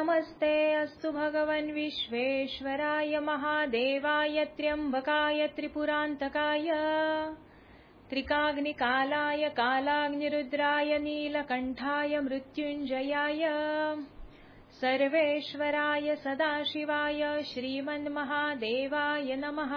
नमस्ते अस्तु भगवन् विश्वेश्वराय महादेवाय त्र्यंबकाय त्रिपुरान्तकाय त्रिकाग्निकालाय कालाग्निरुद्राय नीलकण्ठाय मृत्युञ्जयाय सर्वेश्वराय सदाशिवाय श्रीमन्महादेवाय नमः।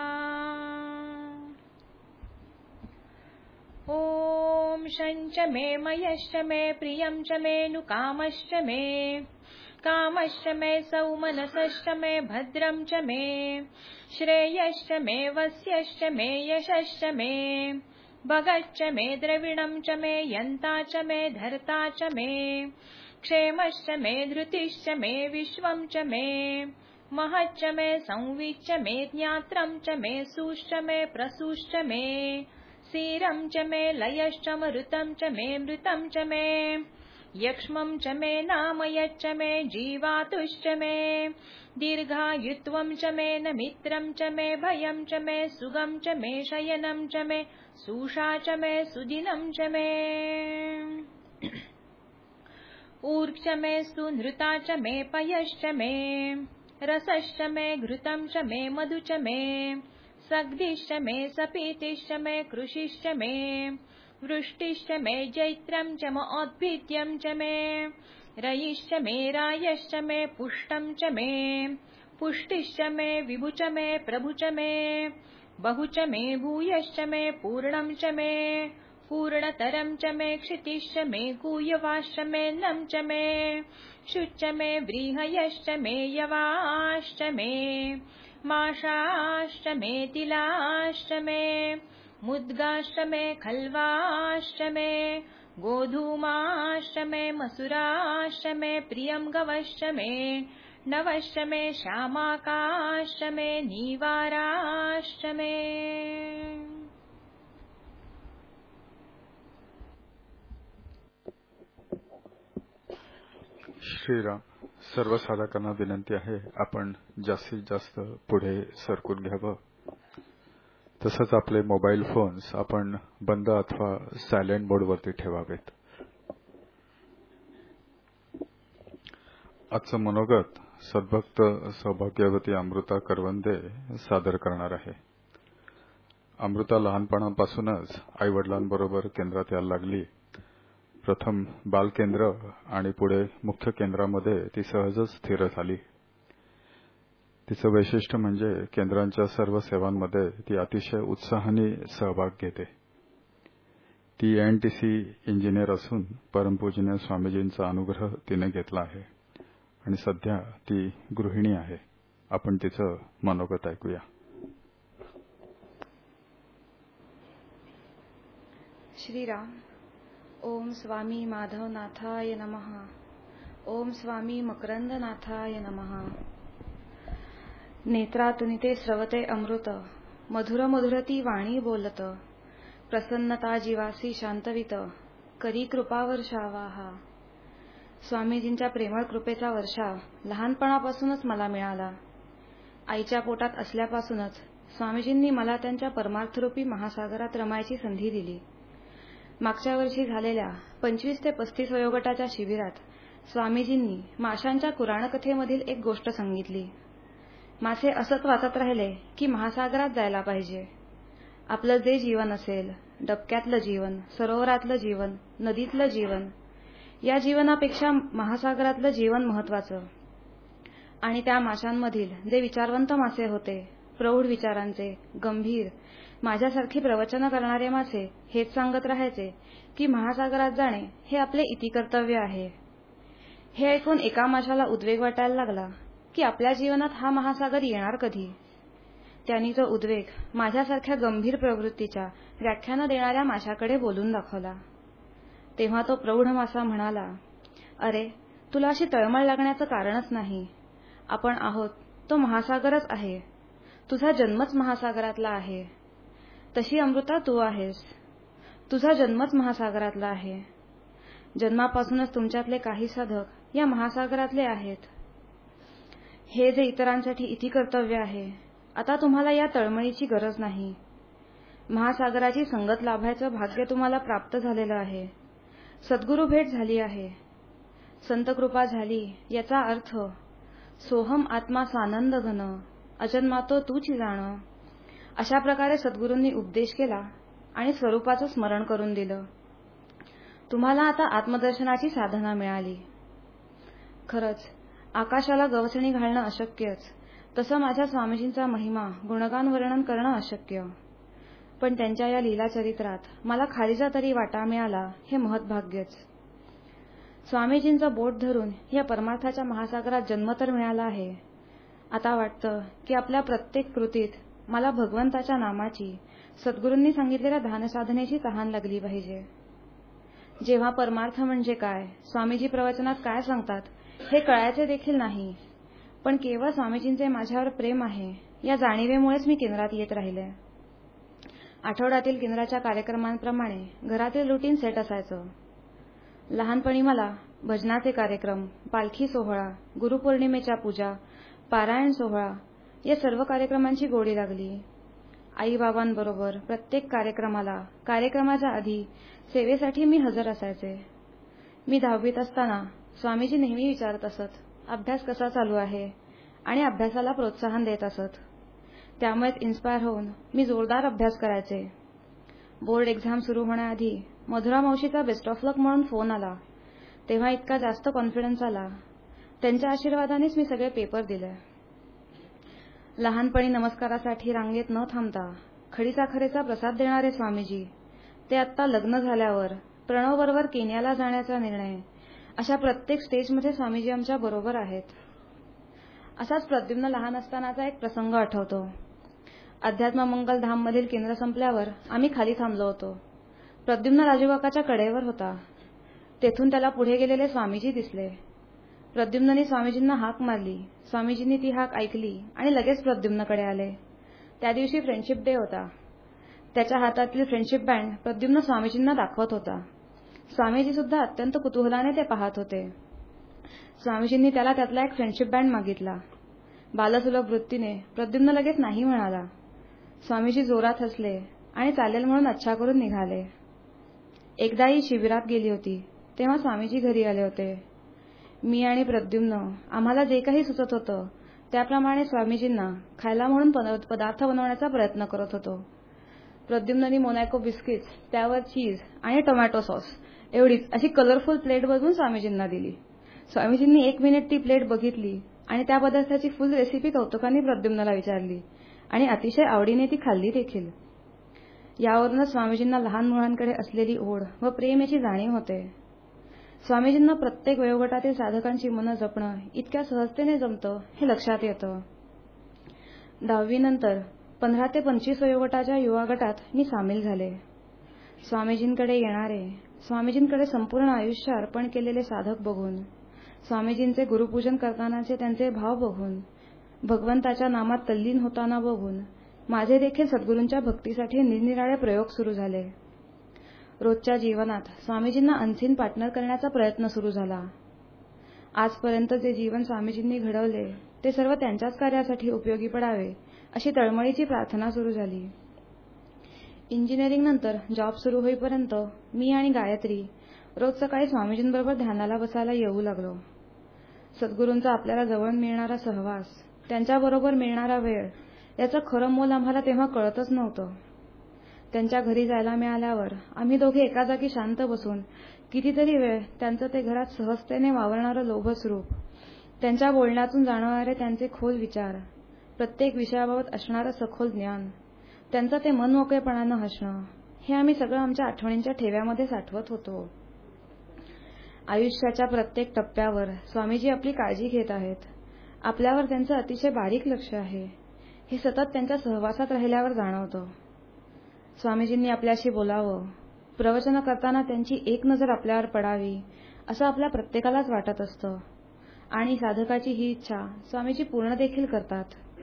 ॐ शञ्च मे मयश्च मे प्रियं च मे नुकामश्च मे कामश्च मे सौमनसश्च मे भद्रं च मे श्रेयश्च मे वस्यश्च मे यशश्च मे भगश्च मे द्रविणं च मे यन्ता च मे धर्ता च मे क्षेमश्च मे धृतिश्च मे विश्वं च मे महच्च मे संविच्च मे ज्ञात्रं च मे सुश्च मे प्रसूश्च मे सीरं च मे लयश्च मरुतं च मे मृतं च मे यक्ष्मं च मे नामयच्च मे जीवातुश्च मे दीर्घायुत्वं च मे नमित्रं च मे भयं च मे सुगं च मे शयनं च मे सूषा च मे सुदिनं च मे ऊर्क्ष मे सुनृता च मे पयश्च मे रसश्च मे घृतं च मे मधु च मे सग्धिश्च मे सपीतिश्च मे कृषिश्च मे वृष्टिश्च मे जैत्रं च मोद्भिद्यं च मे रयिश्च मे रायश्च मे पुष्टं च मे पुष्टिश्च मे विभु च मे प्रभु च मे बहु च मे भूयश्च मे पूर्णं च मे पूर्णतरं च मे क्षितिश्च मे कूयवाश्च मे नं च मे शुच्च मे व्रीहयश्च मे यवाश्च मे माशाश्च मे तिलाश्च मे मुद्गाश्च मे खल्वाश्च मे गोधूमाश्च मे मसुराश्च मे प्रियं गवश्च मे नवश्च मे श्यामाकाश्च मे नीवाराश्च मे। श्रीराम, सर्व साधकांना विनंती आहे आपण जास्तीत जास्त पुढे सरकून घ्यावं। तसंच आपले मोबाईल फोन्स आपण बंद अथवा सायलेंट मोडवरती ठेवावेत। आजचं मनोगत सद्भक्त सौभाग्यवती अमृता करवंदे सादर करणार आहे। अमृता लहानपणापासूनच आईवडिलांबरोबर केंद्रात यायला लागली। प्रथम बालकेंद्र आणि पुढे मुख्य केंद्रामध्ये ती सहजच स्थिर झाली। तिचं वैशिष्ट्य म्हणजे केंद्रांच्या सर्व सेवांमध्ये ती अतिशय उत्साहाने सहभाग घेते। ती एनटीसी इंजिनियर असून परमपूजनीय स्वामीजींचा अनुग्रह तिने घेतला आहे आणि सध्या ती गृहिणी आहे। आपण तिचं मनोगत ऐकूया। श्रीराम। ओम स्वामी माधवनाथाय नमः। ओम स्वामी मकरंदनाथाय नमः। नेत्रातुनि ते स्रवते अमृत, मधुर मधुरती वाणी बोलत, प्रसन्नता जीवासी शांतवित, करी कृपा वर्षावा हा। स्वामीजींच्या प्रेमळ कृपेचा वर्षाव लहानपणापासूनच मला मिळाला। आईच्या पोटात असल्यापासूनच स्वामीजींनी मला त्यांच्या परमार्थरूपी महासागरात रमायची संधी दिली। मागच्या वर्षी झालेल्या 25 ते 35 वयोगटाच्या शिबिरात स्वामीजींनी माशांच्या पुराणकथेमधील एक गोष्ट सांगितली। मासे असंच वाचत राहिले की महासागरात जायला पाहिजे। आपलं जे जीवन असेल, डबक्यातलं जीवन, सरोवरातलं जीवन, नदीतलं जीवन, या जीवनापेक्षा महासागरातलं जीवन महत्वाचं। आणि त्या माशांमधील जे विचारवंत मासे होते, प्रौढ विचारांचे, गंभीर, माझ्यासारखी प्रवचनं करणारे मासे हेच सांगत राहायचे की महासागरात जाणे हे आपले इतिकर्तव्य आहे। हे ऐकून एका माशाला उद्वेग वाटायला लागला की आपल्या जीवनात हा महासागर येणार कधी। त्यांनी तो उद्वेग माझ्यासारख्या गंभीर प्रवृत्तीच्या व्याख्यानं देणाऱ्या माशाकडे बोलून दाखवला। तेव्हा तो प्रौढ मासा म्हणाला, अरे, तुला अशी तळमळ लागण्याचं कारणच नाही। आपण आहोत तो महासागरच आहे। तुझा जन्मच महासागरातला आहे। तशी अमृता तू आहेस। तुझा जन्मच महासागरातला आहे। जन्मापासूनच तुमच्यातले काही साधक या महासागरातले आहेत। हे जे इतरांसाठी इतिकर्तव्य आहे, आता तुम्हाला या तळमळीची गरज नाही। महासागराची संगत लाभायचं भाग्य तुम्हाला प्राप्त झालेलं आहे। सद्गुरू भेट झाली आहे। संत कृपा झाली याचा अर्थ सोहम आत्मा सानंद घन, अजन्मातो तूची जाण. अशा प्रकारे सद्गुरूंनी उपदेश केला आणि स्वरूपाचं स्मरण करून दिलं. तुम्हाला आता आत्मदर्शनाची साधना मिळाली. खरंच आकाशाला गवसणी घालणं अशक्यच, तसं माझ्या स्वामीजींचा महिमा गुणगान वर्णन करणं अशक्य. पण त्यांच्या या लीला चरित्रात मला खालीचा तरी वाटा मिळाला हे महत्भाग्यच. स्वामीजींचं बोट धरून या परमार्थाच्या महासागरात जन्म तर मिळाला आहे. आता वाटतं की आपल्या प्रत्येक कृतीत मला भगवंताच्या नामाची, सद्गुरूंनी सांगितलेल्या ध्यानसाधनेची तहान लागली पाहिजे. जेव्हा परमार्थ म्हणजे काय, स्वामीजी प्रवचनात काय सांगतात हे कळायचे देखील नाही, पण केवळ स्वामीजींचे माझ्यावर प्रेम आहे या जाणीवेमुळेच मी केंद्रात येत राहिले. आठवड्यातील केंद्राच्या कार्यक्रमांप्रमाणे घरातील रुटीन सेट असायचं. लहानपणी मला भजनाचे कार्यक्रम, पालखी सोहळा, गुरुपौर्णिमेच्या पूजा, पारायण सोहळा या सर्व कार्यक्रमांची गोडी लागली. आईबाबांबरोबर प्रत्येक कार्यक्रमाच्या आधी सेवेसाठी मी हजर असायचे. मी 10वीत असताना स्वामीजी नेहमी विचारत असत, अभ्यास कसा चालू आहे, आणि अभ्यासाला प्रोत्साहन देत असत. त्यामुळेच इन्स्पायर होऊन मी जोरदार अभ्यास करायचे. बोर्ड एक्झाम सुरू होण्याआधी मधुरा मावशीचा बेस्ट ऑफ लक म्हणून फोन आला. तेव्हा इतका जास्त कॉन्फिडन्स आला. त्यांच्या आशीर्वादानेच मी सगळे पेपर दिले. लहानपणी नमस्कारासाठी रांगेत न थांबता खडीसाखरेचा प्रसाद देणारे स्वामीजी, ते आत्ता लग्न झाल्यावर प्रणवबरोबर केनियाला जाण्याचा निर्णय, अशा प्रत्येक स्टेजमध्ये स्वामीजी आमच्या बरोबर आहेत. असाच प्रद्युम्न लहान असतानाचा एक प्रसंग आठवतो. अध्यात्म मंगल धाममधील केंद्र संपल्यावर आम्ही खाली थांबलो होतो. प्रद्युम्न राजूकाकाच्या कडेवर होता. तेथून त्याला पुढे गेलेले स्वामीजी दिसले. प्रद्युम्नने स्वामीजींना हाक मारली. स्वामीजींनी ती हाक ऐकली आणि लगेच प्रद्युम्नकडे आले. त्या दिवशी फ्रेंडशिप डे होता. त्याच्या हातातील फ्रेंडशिप बँड प्रद्युम्न स्वामीजींना दाखवत होता. स्वामीजी सुद्धा अत्यंत कुतूहलाने ते पाहत होते. स्वामीजींनी त्याला त्यातला एक फ्रेंडशिप बँड मागितला. बालसुलभ वृत्तीने प्रद्युम्न लगेच नाही म्हणाला. स्वामीजी जोरात हसले आणि चालेल म्हणून अच्छा करून निघाले. एकदाही शिबिरात गेली होती तेव्हा स्वामीजी घरी आले होते. मी आणि प्रद्युम्न आम्हाला जे काही सुचत होतं त्याप्रमाणे स्वामीजींना खायला म्हणून पदार्थ बनवण्याचा प्रयत्न करत होतो. प्रद्युम्ननी मोनॅको बिस्किट्स, त्यावर चीज आणि टोमॅटो सॉस एवढीच अशी कलरफुल प्लेट बनवून स्वामीजींना दिली. स्वामीजींनी 1 मिनिट ती प्लेट बघितली आणि त्या पदार्थाची फुल रेसिपी कौतुकाने प्रद्युम्नला विचारली आणि अतिशय आवडीने ती खाल्ली देखील. यावरूनच स्वामीजींना लहान मुलांकडे असलेली ओढ व प्रेम याची जाणीव होते. स्वामीजींना प्रत्येक वयोगटातील साधकांची मनं जपणं इतक्या सहजतेने जमतं हे लक्षात येतं. 10वी नंतर 15 ते 25 वयोगटाच्या युवा गटात मी सामील झाले. स्वामीजींकडे येणारे, स्वामीजींकडे संपूर्ण आयुष्य अर्पण केलेले साधक बघून, स्वामीजींचे गुरुपूजन करतानाचे त्यांचे भाव बघून, भगवंताच्या नामात तल्लीन होताना बघून माझे देखील सद्गुरूंच्या भक्तीसाठी निरनिराळे प्रयोग सुरू झाले. रोजच्या जीवनात स्वामीजींना अनसीन पार्टनर करण्याचा प्रयत्न सुरू झाला. आजपर्यंत जे जीवन स्वामीजींनी घडवले ते सर्व त्यांच्याच कार्यासाठी उपयोगी पडावे अशी तळमळीची प्रार्थना सुरू झाली. इंजिनिअरिंग नंतर जॉब सुरू होईपर्यंत मी आणि गायत्री रोज सकाळी स्वामीजींबरोबर ध्यानाला बसायला येऊ लागलो. सद्गुरूंचा आपल्याला जवळ मिळणारा सहवास, त्यांच्याबरोबर मिळणारा वेळ याचं खरं मोल आम्हाला तेव्हा कळतच नव्हतं. त्यांच्या घरी जायला मिळाल्यावर आम्ही दोघे एका जागी शांत बसून कितीतरी वेळ त्यांचं ते घरात सहजतेने वावरणारं लोभस रूप, त्यांच्या बोलण्यातून जाणवणारे त्यांचे खोल विचार, प्रत्येक विषयाबाबत असणारं सखोल ज्ञान, त्यांचं ते मनमोकळेपणानं हसणं, हे आम्ही सगळं आमच्या आठवणींच्या ठेव्यामध्ये साठवत होतो. आयुष्याच्या प्रत्येक टप्प्यावर स्वामीजी आपली काळजी घेत आहेत. आपल्यावर त्यांचं अतिशय बारीक लक्ष आहे हे सतत त्यांच्या सहवासात राहिल्यावर जाणवतं. स्वामीजींनी आपल्याशी बोलावं, प्रवचन करताना त्यांची एक नजर आपल्यावर पडावी असं आपल्या प्रत्येकालाच वाटत असतं आणि साधकाची ही इच्छा स्वामीजी पूर्ण देखील करतात.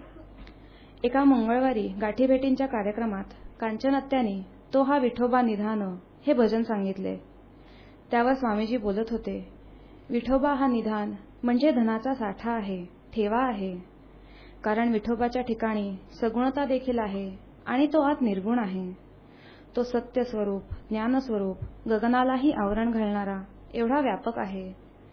एका मंगळवारी गाठीभेटींच्या कार्यक्रमात कांचन आत्याने तो हा विठोबा निधान हे भजन सांगितले. त्यावर स्वामीजी बोलत होते, विठोबा हा निधान म्हणजे धनाचा साठा आहे, ठेवा आहे. कारण विठोबाच्या ठिकाणी सगुणता देखील आहे आणि तो आत निर्गुण आहे. तो सत्य स्वरूप, ज्ञानस्वरूप, गगनालाही आवरण घालणारा एवढा व्यापक आहे.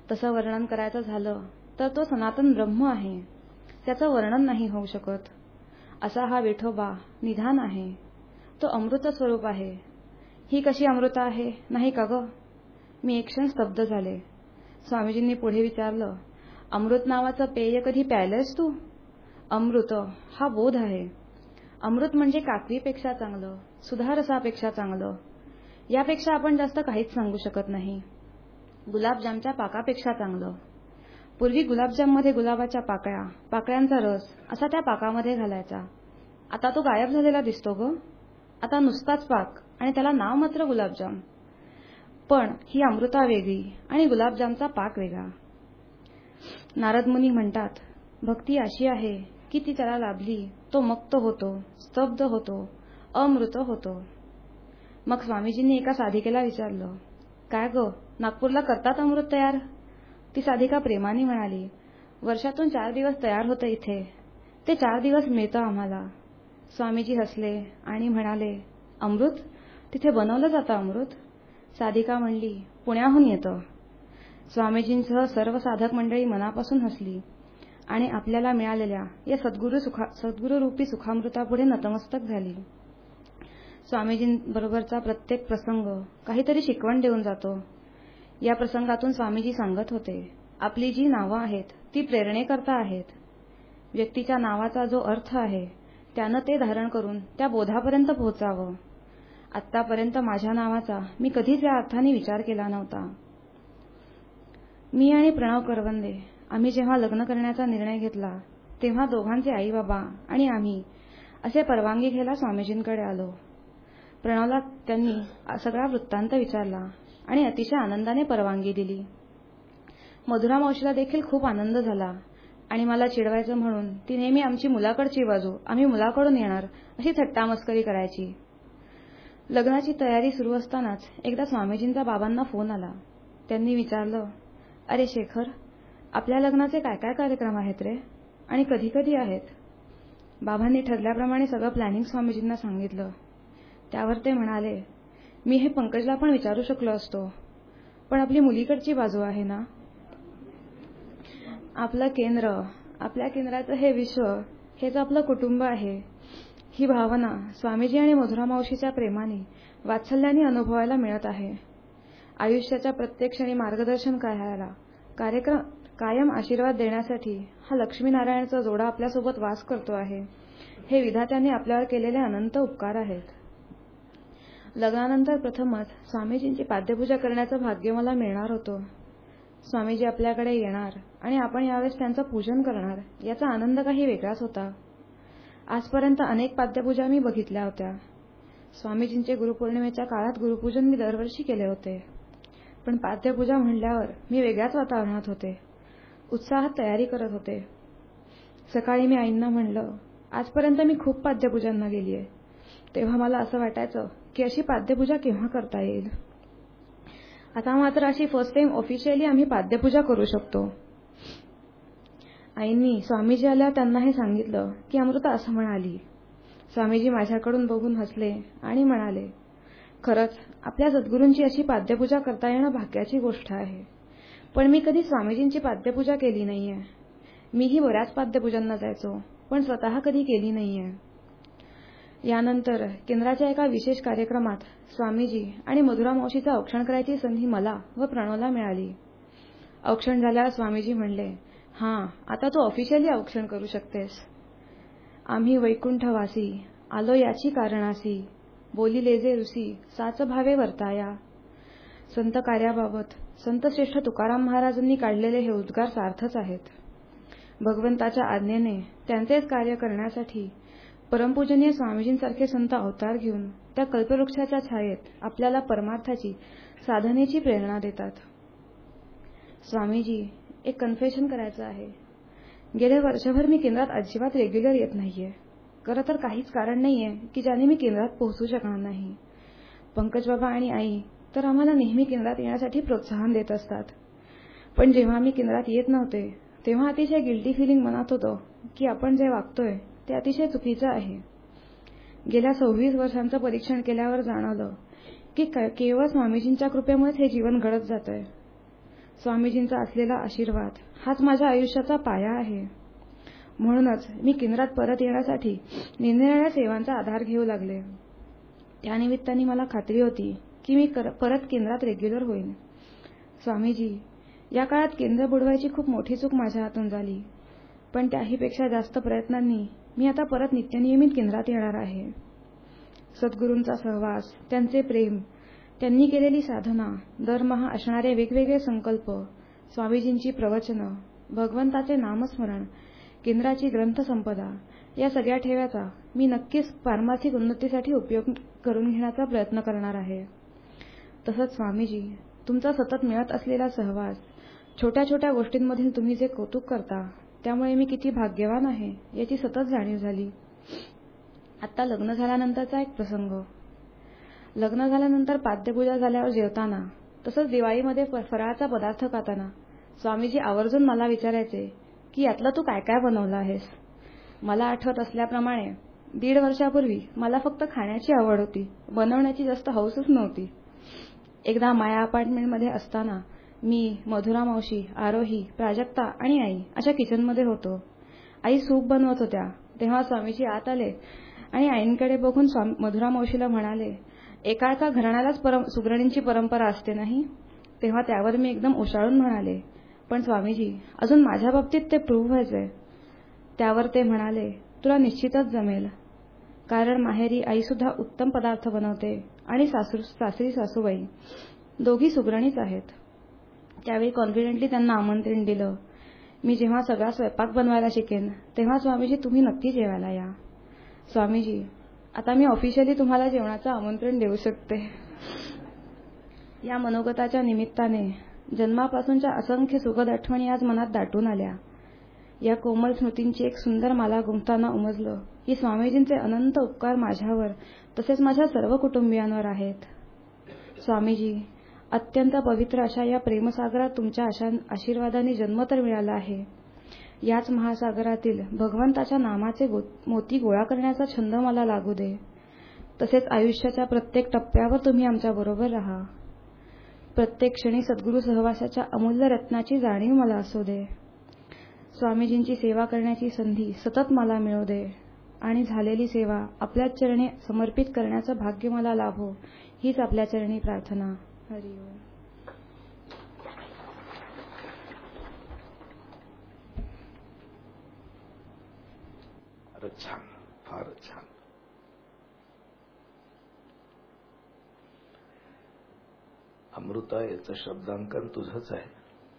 तसं वर्णन करायचं झालं तर तो सनातन ब्रह्म आहे, त्याचं वर्णन नाही होऊ शकत. असा हा विठोबा निधान आहे, तो अमृत स्वरूप आहे. ही कशी अमृत आहे नाही का ग? मी एक क्षण स्तब्ध झाले. स्वामीजींनी पुढे विचारलं, अमृत नावाचं पेय कधी प्यायलंयस तू? अमृत हा बोध आहे. अमृत म्हणजे काकवीपेक्षा चांगलं, सुधारसापेक्षा चांगलं. यापेक्षा आपण जास्त काहीच सांगू शकत नाही. गुलाबजामच्या पाकापेक्षा चांगलं. पूर्वी गुलाबजाममध्ये गुलाबाच्या पाकळ्या, पाकळ्यांचा रस असा त्या पाकामध्ये घालायचा. आता तो गायब झालेला दिसतो ग. आता नुसताच पाक आणि त्याला नाव मात्र गुलाबजाम. पण ही अमृता वेगळी आणि गुलाबजामचा पाक वेगळा. नारद मुनी म्हणतात, भक्ती अशी आहे की ती त्याला लाभली तो मक्त होतो, स्तब्ध होतो, अमृत होतो. मग स्वामीजींनी एका साधिकेला विचारलं, काय ग, नागपूरला करतात अमृत तयार? ती साधिका प्रेमाने म्हणाली, वर्षातून 4 दिवस तयार होतं इथे, ते 4 दिवस मिळतं आम्हाला. स्वामीजी हसले आणि म्हणाले, अमृत? तिथे बनवलं जातं अमृत? साधिका म्हणली, पुण्याहून येतं. स्वामीजींसह सर्व साधक मंडळी मनापासून हसली आणि आपल्याला मिळालेल्या या सद्गुरूरूपी सुखामृतापुढे नतमस्तक झाली. स्वामीजींबरोबरचा प्रत्येक प्रसंग काहीतरी शिकवण देऊन जातो. या प्रसंगातून स्वामीजी सांगत होते, आपली जी नावं आहेत ती प्रेरणेकरता आहेत. व्यक्तीच्या नावाचा जो अर्थ आहे त्यानं ते धारण करून त्या बोधापर्यंत पोहोचावं. आत्तापर्यंत माझ्या नावाचा मी कधीच या अर्थाने विचार केला नव्हता. मी आणि प्रणव करवंदे आम्ही जेव्हा लग्न करण्याचा निर्णय घेतला तेव्हा दोघांचे आई बाबा आणि आम्ही असे परवानगी घ्यायला स्वामीजींकडे आलो. प्रणवला त्यांनी सगळा वृत्तांत विचारला आणि अतिशय आनंदाने परवानगी दिली. मधुरा मावशीला देखील खूप आनंद झाला आणि मला चिडवायचं म्हणून ती नेहमी आमची मुलाकडची बाजू, आम्ही मुलाकडून येणार अशी थट्टामस्करी करायची. लग्नाची तयारी सुरू असतानाच एकदा स्वामीजींचा बाबांना फोन आला. त्यांनी विचारलं, अरे शेखर, आपल्या लग्नाचे काय काय कार्यक्रम आहेत रे आणि कधी कधी आहेत? बाबांनी ठरल्याप्रमाणे सगळं प्लॅनिंग स्वामीजींना सांगितलं. त्यावर ते म्हणाले, मी हे पंकजला पण विचारू शकलो असतो, पण आपली मुलीकडची बाजू आहे ना. आपलं केंद्र, आपल्या केंद्राचं हे विश्व, हेच आपलं कुटुंब आहे. ही भावना स्वामीजी आणि मधुरा मावशीच्या प्रेमाने, वात्सल्याने अनुभवायला मिळत आहे. आयुष्याच्या प्रत्येक क्षणी मार्गदर्शन करायला, कायम आशीर्वाद देण्यासाठी हा लक्ष्मीनारायणचा जोडा आपल्यासोबत वास करतो आहे. हे विधात्याने आपल्यावर केलेले अनंत उपकार आहेत. लग्नानंतर प्रथमच स्वामीजींची पाद्यपूजा करण्याचं भाग्य मला मिळणार होतं. स्वामीजी आपल्याकडे येणार आणि आपण यावेळेस त्यांचं पूजन करणार याचा आनंद काही वेगळाच होता. आजपर्यंत अनेक पाद्यपूजा मी बघितल्या होत्या. स्वामीजींचे गुरुपौर्णिमेच्या काळात गुरुपूजन मी दरवर्षी केले होते, पण पाद्यपूजा म्हणल्यावर मी वेगळ्याच वातावरणात होते. उत्साहात तयारी करत होते. सकाळी मी आईंना म्हणलं, आजपर्यंत मी खूप पाद्यपूजांना गेली आहे. तेव्हा मला असं वाटायचं की अशी पाद्यपूजा केव्हा करता येईल. आता मात्र अशी फर्स्ट टाइम ऑफिशियली आम्ही पाद्यपूजा करू शकतो. आईंनी स्वामीजी आल्यावर त्यांना हे सांगितलं की अमृता असं म्हणाली. स्वामीजी माझ्याकडून बघून हसले आणि म्हणाले, खरंच आपल्या सद्गुरूंची अशी पाद्यपूजा करता येणं भाग्याची गोष्ट आहे. पण मी कधी स्वामीजींची पाद्यपूजा केली नाहीये. मीही बऱ्याच पाद्यपूजांना जायचो, पण स्वतः कधी केली नाहीये. यानंतर केंद्राच्या एका विशेष कार्यक्रमात स्वामीजी आणि मधुरा मावशीचं औक्षण करायची संधी मला व प्रणवला मिळाली. औक्षण झाल्यावर स्वामीजी म्हणले, हां, आता तू ऑफिशियली औक्षण करू शकतेस. आम्ही वैकुंठवासी आलो याची कारणासी, बोलिले जे ऋषी साच भावे वर्ताया. संत कार्याबाबत संत श्रेष्ठ तुकाराम महाराजांनी काढलेले हे उद्गार सार्थच आहेत. भगवंताच्या आज्ञेने त्यांचेच कार्य करण्यासाठी परमपूजनीय स्वामीजींसारखे संत अवतार घेऊन त्या कल्पवृक्षाच्या छायेत आपल्याला परमार्थाची, साधनेची प्रेरणा देतात. स्वामीजी, एक कन्फेशन करायचं आहे. गेले वर्षभर मी केंद्रात अजिबात रेग्युलर येत नाहीये. खरं तर काहीच कारण नाहीये की ज्याने मी केंद्रात पोहोचू शकणार नाही. पंकज बाबा आणि आई तर आम्हाला नेहमी केंद्रात येण्यासाठी प्रोत्साहन देत असतात. पण जेव्हा मी केंद्रात येत नव्हते तेव्हा अतिशय गिल्टी फिलिंग मनात होतं की आपण जे वागतोय ते अतिशय चुकीचं आहे. गेल्या 26 वर्षांचं परीक्षण केल्यावर जाणवलं की केवळ स्वामीजींच्या कृपेमुळेच हे जीवन घडत जातंय. स्वामीजींचा असलेला आशीर्वाद हाच माझ्या आयुष्याचा पाया आहे. म्हणूनच मी केंद्रात परत येण्यासाठी निरनिराळ्या सेवांचा आधार घेऊ लागले. त्यानिमित्ताने मला खात्री होती की मी परत केंद्रात रेग्युलर होईन. स्वामीजी, या काळात केंद्र बुडवायची खूप मोठी चूक माझ्या हातून झाली, पण त्याहीपेक्षा जास्त प्रयत्नांनी मी आता परत नित्यनियमित केंद्रात येणार आहे. सद्गुरूंचा सहवास, त्यांचे प्रेम, त्यांनी केलेली साधना, दरमहा असणारे वेगवेगळे संकल्प, स्वामीजींची प्रवचनं, भगवंताचे नामस्मरण, केंद्राची ग्रंथसंपदा या सगळ्या ठेव्याचा मी नक्कीच पारमार्थिक उन्नतीसाठी उपयोग करून घेण्याचा प्रयत्न करणार आहे. तसंच स्वामीजी, तुमचा सतत मिळत असलेला सहवास, छोट्या छोट्या गोष्टींमधील तुम्ही जे कौतुक करता, त्यामुळे मी किती भाग्यवान आहे याची सतत जाणीव झाली. आता लग्न झाल्यानंतरचा एक प्रसंग. लग्न झाल्यानंतर पाद्यपूजा झाल्यावर जेवताना, तसंच दिवाळीमध्ये फराळाचा पदार्थ खाताना स्वामीजी आवर्जून मला विचारायचे की यातलं तू काय काय बनवलं आहेस. मला आठवत असल्याप्रमाणे 1.5 वर्षापूर्वी मला फक्त खाण्याची आवड होती, बनवण्याची जास्त हौसच नव्हती. एकदा माया अपार्टमेंटमध्ये असताना मी, मधुरा मावशी, आरोही, प्राजक्ता आणि आई अशा किचनमध्ये होतो. आई सूप बनवत होत्या. तेव्हा स्वामीजी आत आले आणि आईंकडे बघून मधुरा मावशीला म्हणाले, एका एका घराण्यालाच सुगरणींची परंपरा असते नाही. तेव्हा त्यावर मी एकदम ओशाळून म्हणाले, पण स्वामीजी, अजून माझ्या बाबतीत ते प्रूव्ह व्हायचंय. त्यावर ते म्हणाले, तुला निश्चितच जमेल, कारण माहेरी आई सुद्धा उत्तम पदार्थ बनवते आणि सासरी सासूबाई दोघी सुगरणीच आहेत. त्यावेळी कॉन्फिडेंटली त्यांना आमंत्रण दिलं. मी जेव्हा सगळा स्वयंपाक बनवायला शिकेन तेव्हा स्वामीजी तुम्ही नक्की जेवायला या. स्वामीजी, आता मी ऑफिशियली तुम्हाला जेवणाचं आमंत्रण देऊ शकते. या मनोगताच्या निमित्ताने जन्मापासूनच्या असंख्य सुखद आठवणी आज मनात दाटून आल्या. या कोमल स्मृतींची एक सुंदर माला गुंफताना उमजलं की स्वामीजींचे अनंत उपकार माझ्यावर तसेच माझ्या सर्व कुटुंबियांवर आहेत. स्वामीजी, अत्यंत पवित्र अशा या प्रेमसागरात तुमच्या आशीर्वादाने जन्म तर मिळाला आहे. याच महासागरातील भगवंताच्या नामाचे मोती गोळा करण्याचा छंद मला लागू दे. तसेच आयुष्याच्या प्रत्येक टप्प्यावर तुम्ही आमच्या बरोबर राहा. प्रत्येक क्षणी सद्गुरू सहवासाच्या अमूल्य रत्नाची जाणीव मला असू दे. स्वामीजींची सेवा करण्याची संधी सतत मला मिळू दे आणि झालेली सेवा आपल्या चरणी समर्पित करण्याचं भाग्य मला लाभो, हीच आपल्या चरणी प्रार्थना. हरि ओम. फारच छान, फारच छान. अमृता, याचं शब्दांकन तुझंच आहे.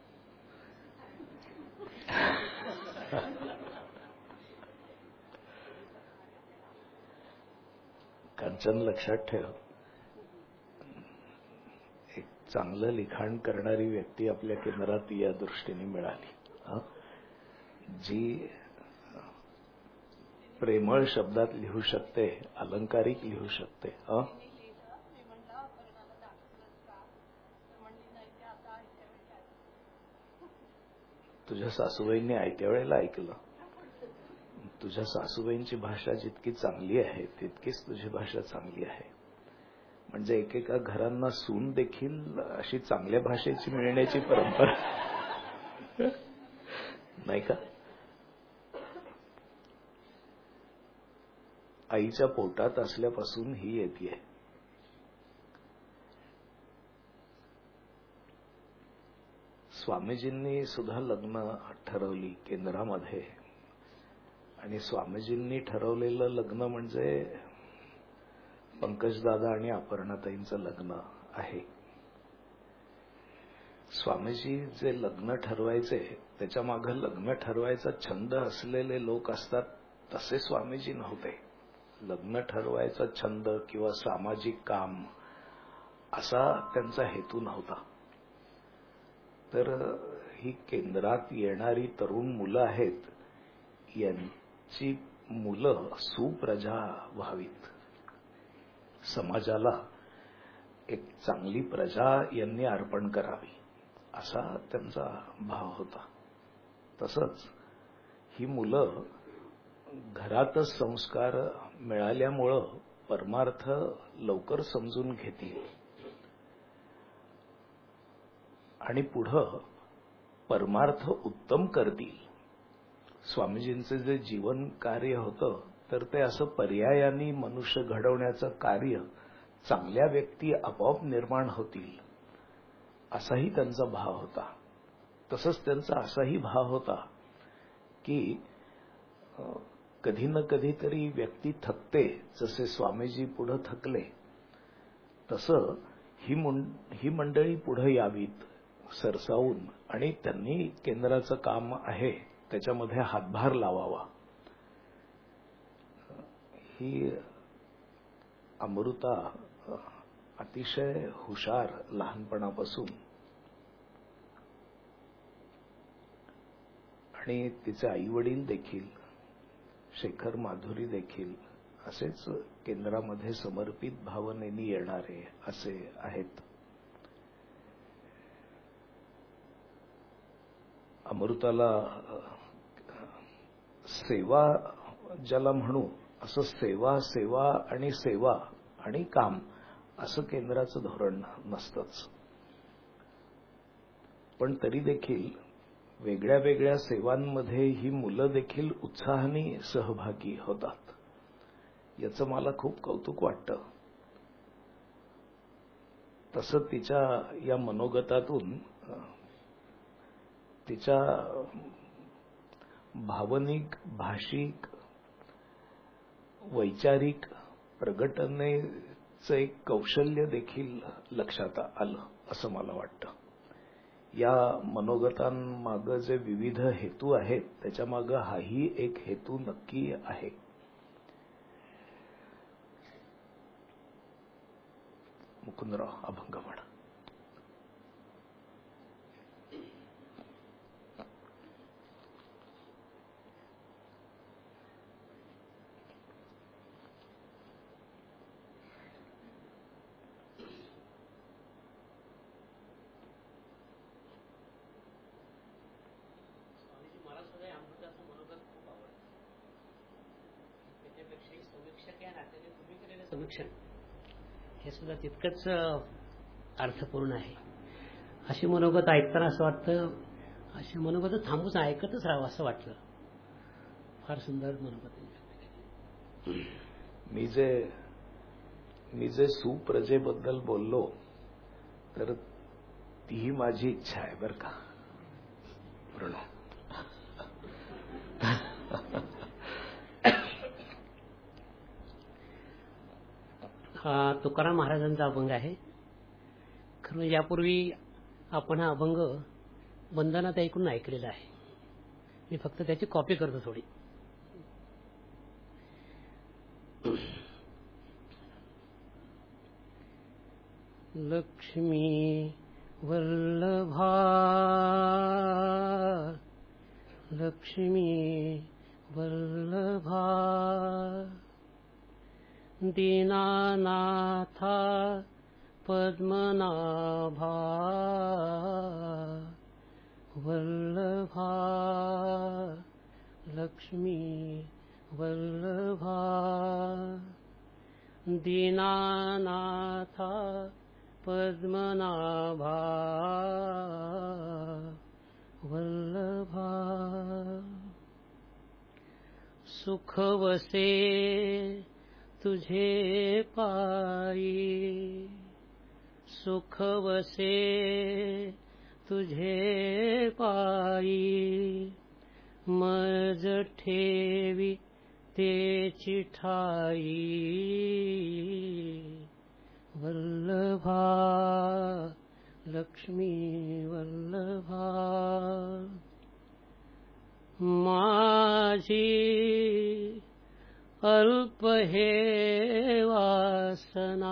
कांचन, लक्षात ठेव, एक चांगलं लिखाण करणारी व्यक्ती आपल्या केंद्रात या दृष्टीने मिळाली, जी प्रेमळ शब्दात लिहू शकते, अलंकारिक लिहू शकते. तुझ्या सासूबाईंनी आयत्या वेळेला ऐकलं. तुझ्या सासूबाईंची भाषा जितकी चांगली आहे तितकीच तुझी भाषा चांगली आहे. म्हणजे एकेका घरांना सून देखील अशी चांगल्या भाषेची मिळण्याची परंपरा नाही का? आईच्या पोटात असल्यापासून ही येते. स्वामीजींनी सुद्धा लग्न ठरवली केंद्रामध्ये, आणि स्वामीजींनी ठरवलेलं लग्न म्हणजे पंकजदादा आणि अपर्णाताईंचं लग्न आहे. स्वामीजी जे लग्न ठरवायचे त्याच्या मागे लग्न ठरवायचा छंद असलेले लोक असतात, तसे स्वामीजी नव्हते. लग्न ठरवायचा छंद किंवा सामाजिक काम असा त्यांचा हेतू नव्हता. तर ही केंद्रात येणारी तरुण मुलं आहेत, यांची मुलं सुप्रजा व्हावीत, समाजाला एक चांगली प्रजा यांनी अर्पण करावी, असा त्यांचा भाव होता. तसंच ही मुलं घरातच संस्कार मिळाल्यामुळं परमार्थ लवकर समजून घेतील आणि पुढं परमार्थ उत्तम करतील. स्वामीजींचं जे जीवन कार्य होतं तर ते असं पर्यायाने मनुष्य घडवण्याचं कार्य, चांगल्या व्यक्ती आपोआप निर्माण होतील असाही त्यांचा भाव होता. तसंच त्यांचा असाही भाव होता की कधी न कधीतरी व्यक्ती थकते. जसे स्वामीजी पुढे थकले तसं ही मंडळी पुढे यावीत सरसावून आणि त्यांनी केंद्राचं काम आहे त्याच्यामध्ये हातभार लावावा. ही अमृता अतिशय हुशार लहानपणापासून, आणि तिचे आई वडील देखील, शेखर माधुरी देखील असेच केंद्रामध्ये समर्पित भावनेने येणारे असे आहेत. अमृताला सेवा ज्याला म्हणू असं सेवा सेवा आणि सेवा आणि काम असं केंद्राचं धोरण नसतंच. पण तरी देखील वेगळ्या वेगळ्या सेवांमध्ये ही मुलं देखील उत्साहाने सहभागी होतात. याचं मला खूप कौतुक वाटतं. तसं तिच्या या मनोगतातून तिच्या भावनिक, भाषिक, वैचारिक प्रगटनेचं एक कौशल्य देखील लक्षात आलं असं मला वाटतं. या मनोगतांमागं जे विविध हेतू आहेत त्याच्यामागं हाही एक हेतू नक्की आहे. मुकुंदराव अभंग म्हणा. समीक्षण हे सुद्धा तितकंच अर्थपूर्ण आहे. अशी मनोगत ऐकताना असं वाटतं, अशी मनोगत थांबून ऐकतच राहावं असं वाटलं. फार सुंदर मनोगत. मी जे सुप्रजेबद्दल बोललो तर तीही माझी इच्छा आहे बरं का. हा तुकाराम महाराजांचा अभंग आहे. खरं यापूर्वी आपण हा अभंग वंदनात ऐकून ऐकलेला आहे. मी फक्त त्याची कॉपी करतो थोडी. लक्ष्मी वल्लभा लक्ष्मी वल्लभा दीनानाथा पद्मनाभा वल्लभा लक्ष्मी वल्लभा दीनानाथा पद्मनाभा वल्लभा सुख वसे तुझे पाई सुख वसे तुझे पाई मज ठेवी तेची ठाई वल्लभा लक्ष्मी वल्लभा माझी अल्प हे वासना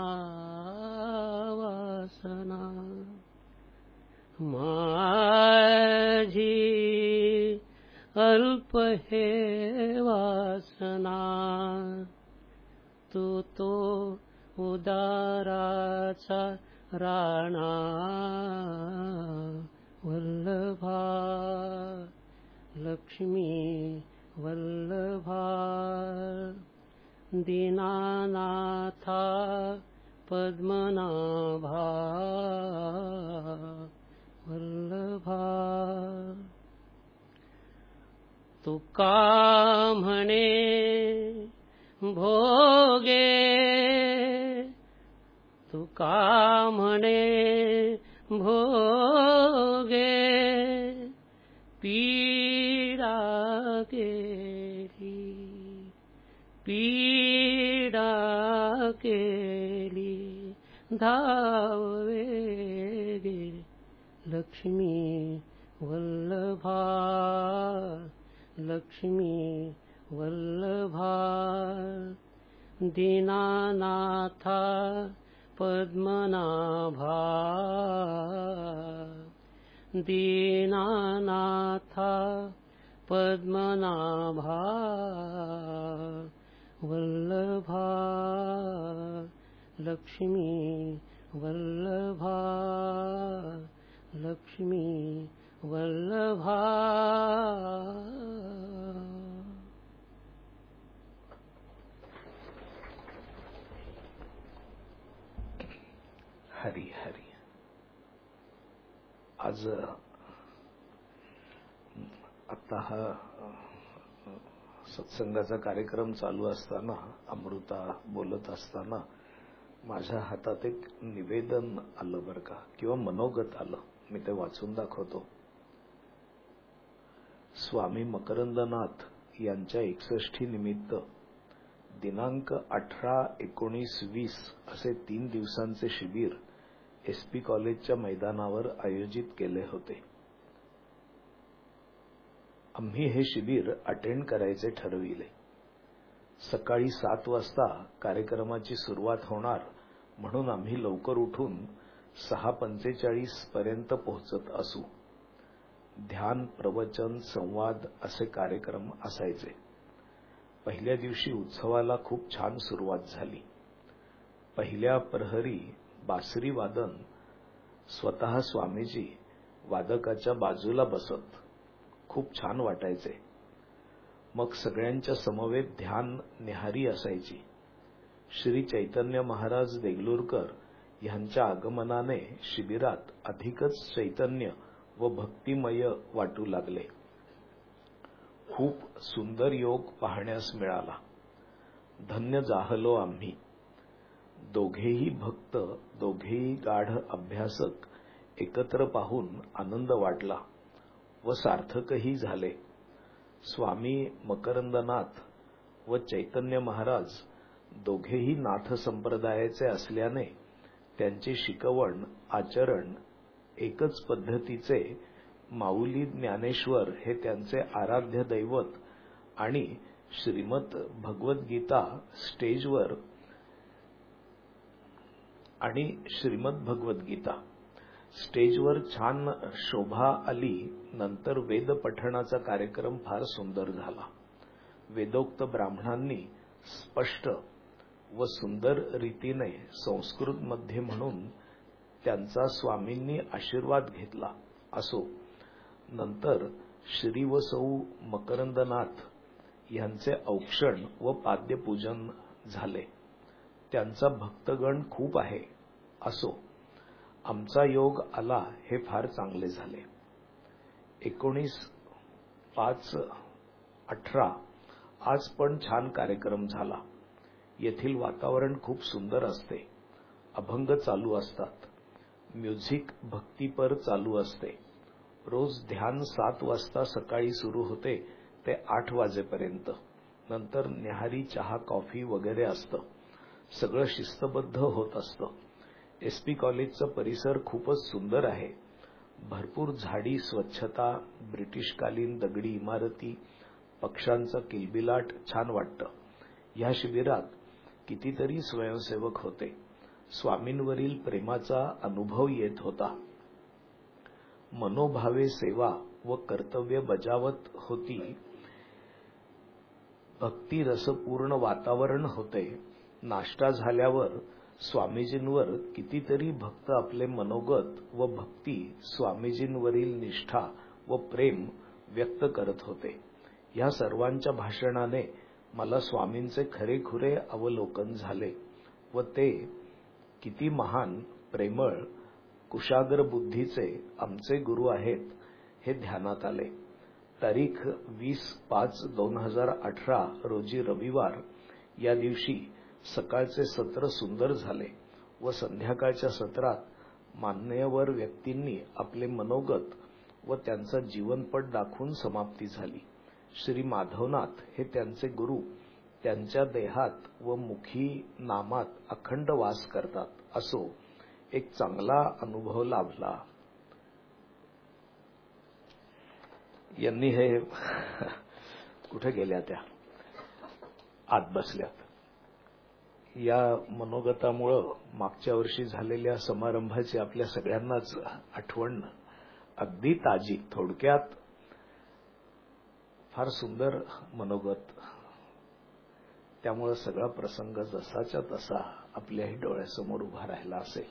वासना माझी अल्प हे वासना तू तो उदाराचा राणा वल्लभा लक्ष्मी वल्लभा दीनानाथा पद्मनाभा वल्लभा का म्हणे भोगे, तू का म्हणे भोगे, पीडा केली, पीडा केली, धावे गे लक्ष्मी वल्लभा, लक्ष्मी वल्लभा, दीनानाथा पद्मनाभा, दीनानाथा पद्मनाभा, वल्लभा, लक्ष्मी वल्लभा, लक्ष्मी वल्लभा. हरी हरी. आज आता हा सत्संगाचा कार्यक्रम चालू असताना, अमृता बोलत असताना माझ्या हातात एक निवेदन आलं बरं का, किंवा मनोगत आलं. मी ते वाचून दाखवतो. स्वामी मकरंदनाथ यांच्या 61 निमित्त दिनांक 18, 19, 20 असे 3 दिवसांचे शिबिर SP कॉलेजच्या मैदानावर आयोजित केले होते. आम्ही हे शिबिर अटेंड करायचे ठरविले. सकाळी 7 वाजता कार्यक्रमाची सुरुवात होणार म्हणून आम्ही लवकर उठून 6:45 पर्यंत पोहोचत असू. ध्यान, प्रवचन, संवाद असे कार्यक्रम असायचे. पहिल्या दिवशी उत्सवाला खूप छान सुरुवात झाली. पहिल्या प्रहरी बासरी वादन स्वतः स्वामीजी वादकाच्या बाजूला बसत. खूप छान वाटायचे. मग सगळ्यांच्या समवेत ध्यान न्याहारी असायची. श्री चैतन्य महाराज देगलूरकर यांच्या आगमनाने शिबिरात अधिकच चैतन्य व भक्तिमय वाटू लागले. खूप सुंदर योग पाहण्यास मिळाला. धन्य जाहलो आम्ही. दोघेही भक्त, दोघेही गाढ अभ्यासक एकत्र पाहून आनंद वाटला व सार्थकही झाले. स्वामी मकरंदनाथ व चैतन्य महाराज दोघेही नाथ संप्रदायाचे असल्याने त्यांचे शिकवण, आचरण एकच पद्धतीचे. माऊली ज्ञानेश्वर हे त्यांचे आराध्य दैवत आणि श्रीमद भगवद्गीता स्टेजवर छान शोभा आली. नंतर वेद पठणाचा कार्यक्रम फार सुंदर झाला. वेदोक्त ब्राह्मणांनी स्पष्ट व सुंदर रीतीने संस्कृत मध्ये म्हणून त्यांचा स्वामींनी आशीर्वाद घेतला. असो, नंतर श्री व सौ मकरंदनाथ यांचे औक्षण व पाद्यपूजन झाले. त्यांचा भक्तगण खूप आहे. असो, आमचा योग आला हे फार चांगले झाले. 19/5/18 आज पण छान कार्यक्रम झाला. येथील वातावरण खूप सुंदर असते. अभंग चालू असतात. म्युझिक भक्तीपर चालू असते. रोज ध्यान 7 वाजता सकाळी सुरू होते ते 8 वाजेपर्यंत. नंतर न्याहारी, चहा, कॉफी वगैरे असतं. सगळं शिस्तबद्ध होत असतं. SP कॉलेजचा परिसर खूपच सुंदर आहे. भरपूर झाडी, स्वच्छता, ब्रिटिशकालीन दगडी इमारती, पक्ष्यांचा किलबिलाट छान वाटतं. या शिबिरात कितीतरी स्वयंसेवक होते. स्वामींवरील प्रेमाचा अनुभव येत होता. मनोभावे सेवा व कर्तव्य बजावत होती. भक्ती रसपूर्ण वातावरण होते. नाश्ता झाल्यावर स्वामीजींवर कितीतरी भक्त आपले मनोगत व भक्ती, स्वामीजींवरील निष्ठा व प्रेम व्यक्त करत होते. या सर्वांच्या भाषणाने मला स्वामींचे खरेखुरे अवलोकन झाले व ते किती महान, प्रेमळ, कुशाग्र बुद्धीचे आमचे गुरु आहेत हे ध्यानात आले. तारीख 20/5/2018 रोजी रविवार या दिवशी सकाळचे सत्र सुंदर झाले व संध्याकाळच्या सत्रात मान्यवर व्यक्तींनी आपले मनोगत व त्यांचा जीवनपट दाखवून समाप्ती झाली. श्री माधवनाथ हे त्यांचे गुरु त्यांच्या देहात व मुखी नामात अखंड वास करतात असो एक चांगला अनुभव लाभला. यांनी हे कुठे गेल्या त्या आत बसल्यात. या मनोगतामुळं मागच्या वर्षी झालेल्या समारंभाची आपल्या सगळ्यांनाच आठवण अगदी ताजी. थोडक्यात फार सुंदर मनोगत. त्यामुळे सगळा प्रसंग जसाच्या तसा आपल्याही डोळ्यासमोर उभा राहिला असेल.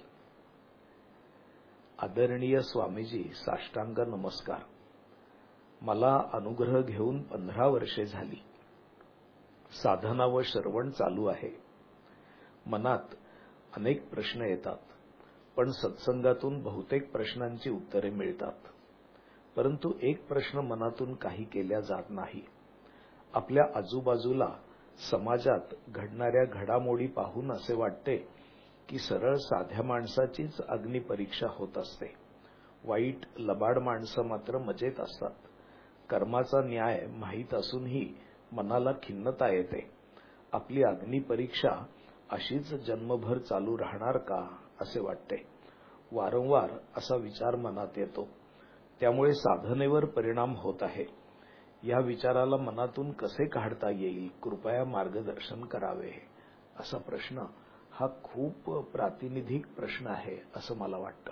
आदरणीय स्वामीजी, साष्टांग नमस्कार. मला अनुग्रह घेऊन 15 वर्षे झाली. साधना व श्रवण चालू आहे. मनात अनेक प्रश्न येतात, पण सत्संगातून बहुतेक प्रश्नांची उत्तरे मिळतात. परंतु एक प्रश्न मनातून काही केल्या जात नाही. आपल्या आजूबाजूला समाजात घडणाऱ्या घडामोडी पाहून असे वाटते की सरळ साध्या माणसाचीच अग्निपरीक्षा होत असते. वाईट लबाड माणसं मात्र मजेत असतात. कर्माचा न्याय माहीत असूनही मनाला खिन्नता येते. आपली अग्निपरीक्षा अशीच जन्मभर चालू राहणार का असे वाटते. वारंवार असा विचार मनात येतो. त्यामुळे साधनेवर परिणाम होत आहे. या विचाराला मनातून कसे काढता येईल, कृपया मार्गदर्शन करावे. असा प्रश्न हा खूप प्रातिनिधिक प्रश्न आहे असं मला वाटतं.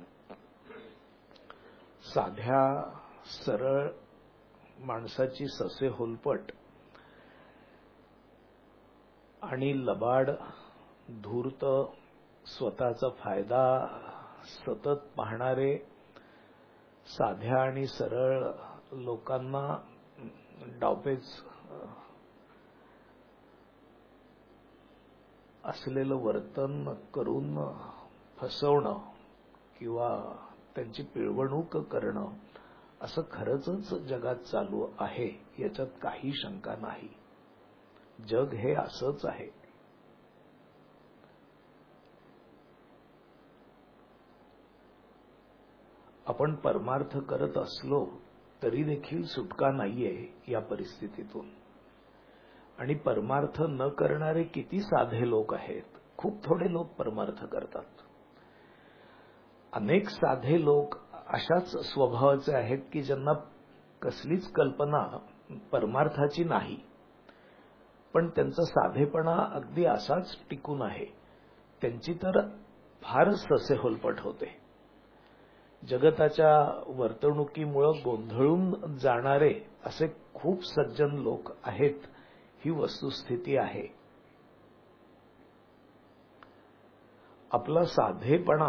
साध्या सरळ माणसाची ससे होलपट आणि लबाड धूर्त स्वतःचा फायदा सतत पाहणारे साध्या आणि सरळ लोकांना डावपेच असलेलं वर्तन करून फसवणं किंवा त्यांची पिळवणूक करणं असं खरंच जगात चालू आहे, याच्यात काही शंका नाही. जग हे असंच आहे. आपण परमार्थ करत असलो तरी देखील सुटका नाहीये या परिस्थितीतून. आणि परमार्थ न करणारे किती साधे लोक आहेत. खूप थोडे लोक परमार्थ करतात. अनेक साधे लोक अशाच स्वभावाचे आहेत की ज्यांना कसलीच कल्पना परमार्थाची नाही, पण त्यांचा साधेपणा अगदी असाच टिकून आहे. त्यांची तर फारच ससेहोलपट होते. जगताच्या वर्तणुकीमुळे गोंधळून जाणारे असे खूप सज्जन लोक आहेत, ही वस्तुस्थिती आहे. आपला साधेपणा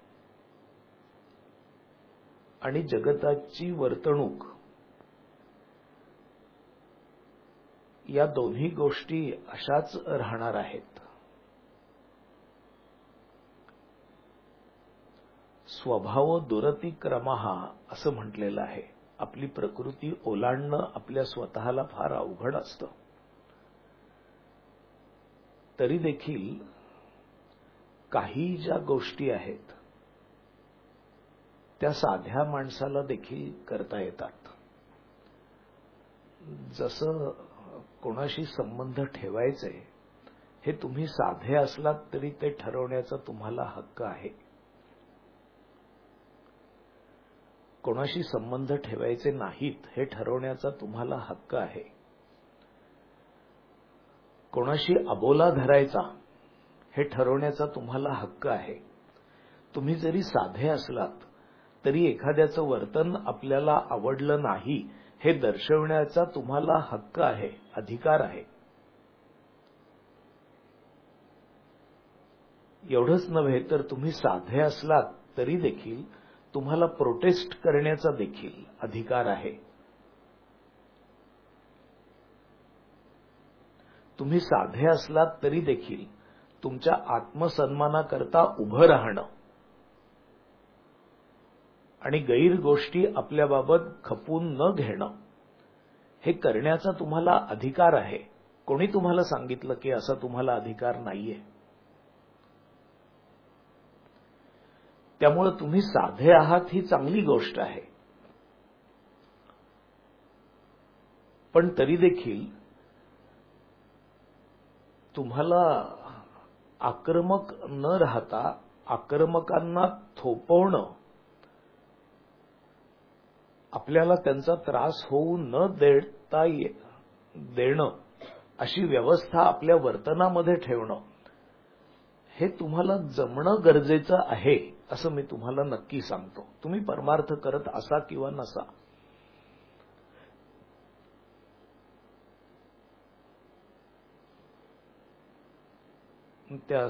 आणि जगताची वर्तणूक या दोन्ही गोष्टी अशाच राहणार आहेत. स्वभाव दुरतिक्रमः असं म्हटलेलं आहे. आपली प्रकृती ओलांडणं आपल्या स्वतःला फार अवघड असतं. तरी देखील काही ज्या गोष्टी आहेत त्या साध्या माणसाला देखील करता येतात. जसं कोणाशी संबंध ठेवायचे हे तुम्ही साधे असलात तरी ते ठरवण्याचा तुम्हाला हक्क आहे. कोणाशी संबंध ठेवायचे नाहीत हे ठरवण्याचा तुम्हाला हक्क आहे. कोणाशी अबोला धरायचा हे ठरवण्याचा तुम्हाला हक्क आहे. तुम्ही जरी साधे असलात तरी एखाद्याचं वर्तन आपल्याला आवडलं नाही हे दर्शवण्याचा तुम्हाला हक्क आहे, अधिकार आहे. एवढंच नव्हे तर तुम्ही साधे असलात तरी देखील तुम्हाला प्रोटेस्ट करण्याचा देखील अधिकार आहे. तुम्ही साधे असलात तरी देखील तुमच्या आत्मसन्मानाकरता उभं राहणं आणि गैर गोष्टी आपल्याबाबत खपून न घेणं हे करण्याचा तुम्हाला अधिकार आहे. कोणी तुम्हाला सांगितलं की असा तुम्हाला अधिकार नाहीये? त्यामुळे तुम्ही साधे आहात ही चांगली गोष्ट आहे. पण तरी देखील तुम्हाला आक्रमक न राहता आक्रमकांना थोपवणं, आपल्याला त्यांचा त्रास होऊ न देणं अशी व्यवस्था आपल्या वर्तनामध्ये ठेवणं, हे तुम्हाला जमणं गरजेचं आहे असं मी तुम्हाला नक्की सांगतो. तुम्ही परमार्थ करत असा किंवा नसा. त्या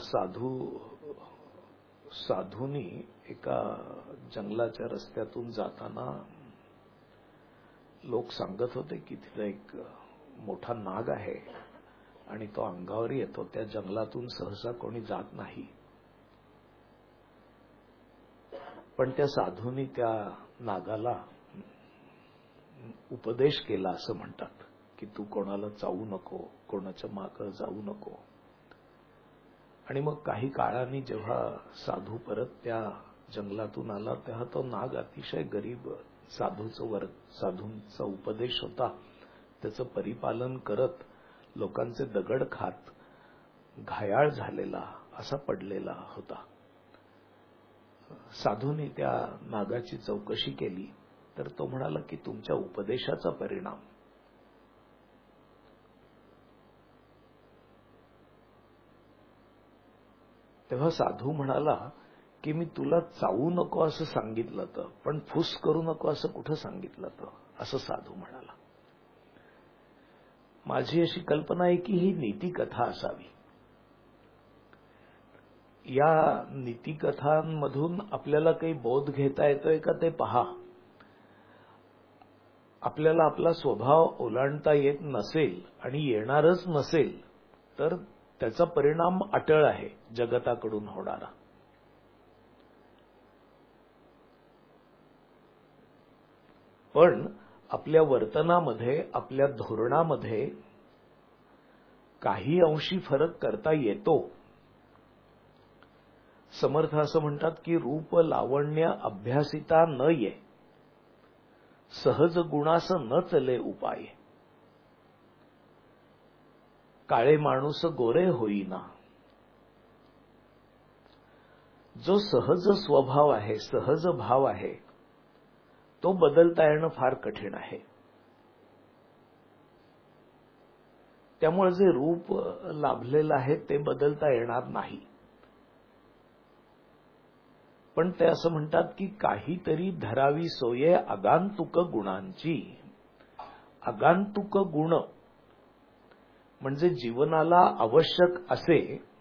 साधूंनी एका जंगलाच्या रस्त्यातून जाताना लोक सांगत होते की तिथे एक मोठा नाग आहे आणि तो अंगावर येतो. त्या जंगलातून सहसा कोणी जात नाही. पण त्या साधूंनी त्या नागाला उपदेश केला असं म्हणतात की तू कोणाला चावू नको, कोणाच्या मागे जाऊ नको. आणि मग काही काळाने जेव्हा साधू परत त्या जंगलातून आला तेव्हा तो नाग अतिशय गरीब साधूंचा उपदेश होता त्याचं परिपालन करत लोकांचे दगड खात घायाळ झालेला असा पडलेला होता. साधूंनी त्या नागाची चौकशी केली तर तो म्हणाला की तुमच्या उपदेशाचा परिणाम. तेव्हा साधू म्हणाला की मी तुला चावू नको असं सांगितलं तर, पण फुस करू नको असं कुठं सांगितलं तर, असं साधू म्हणाला. माझी अशी कल्पना आहे की ही नीतिकथा असावी. या नीतिकथांमधून आपल्याला काही बोध घेता येतोय का ते पहा. आपल्याला आपला स्वभाव ओलांडता येत नसेल आणि येणारच नसेल तर त्याचा परिणाम अटळ आहे जगताकडून होणारा. पण आपल्या वर्तनामध्ये, आपल्या धोरणामध्ये काही अंशी फरक करता येतो. समर्थ असं म्हणतात की रूप लावण्य अभ्यासिता न ये, सहज गुणास न चले उपाय. काळे माणूस गोरे होईना. जो सहज स्वभाव आहे, सहज भाव आहे, तो बदलता येणं फार कठीण आहे. त्यामुळे जे रूप लाभलेलं आहे ते बदलता येणार नाही. पण ते असं म्हणतात की काहीतरी धरावी सोये आगांतुक गुणांची. आगांतुक गुण म्हणजे जीवनाला आवश्यक असे,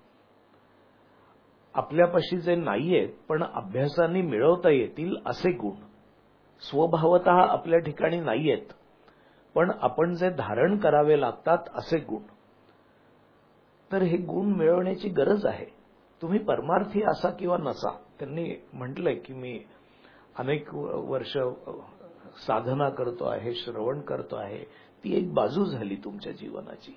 आपल्यापाशी जे नाहीयेत पण अभ्यासाने मिळवता येतील असे गुण. स्वभावतः आपल्या ठिकाणी नाहीयेत पण आपण जे धारण करावे लागतात असे गुण. तर हे गुण मिळवण्याची गरज आहे. तुम्ही परमार्थी असा किंवा नसा. त्यांनी म्हटलंय की मी अनेक वर्ष साधना करतो आहे, श्रवण करतो आहे, ती एक बाजू झाली तुमच्या जीवनाची.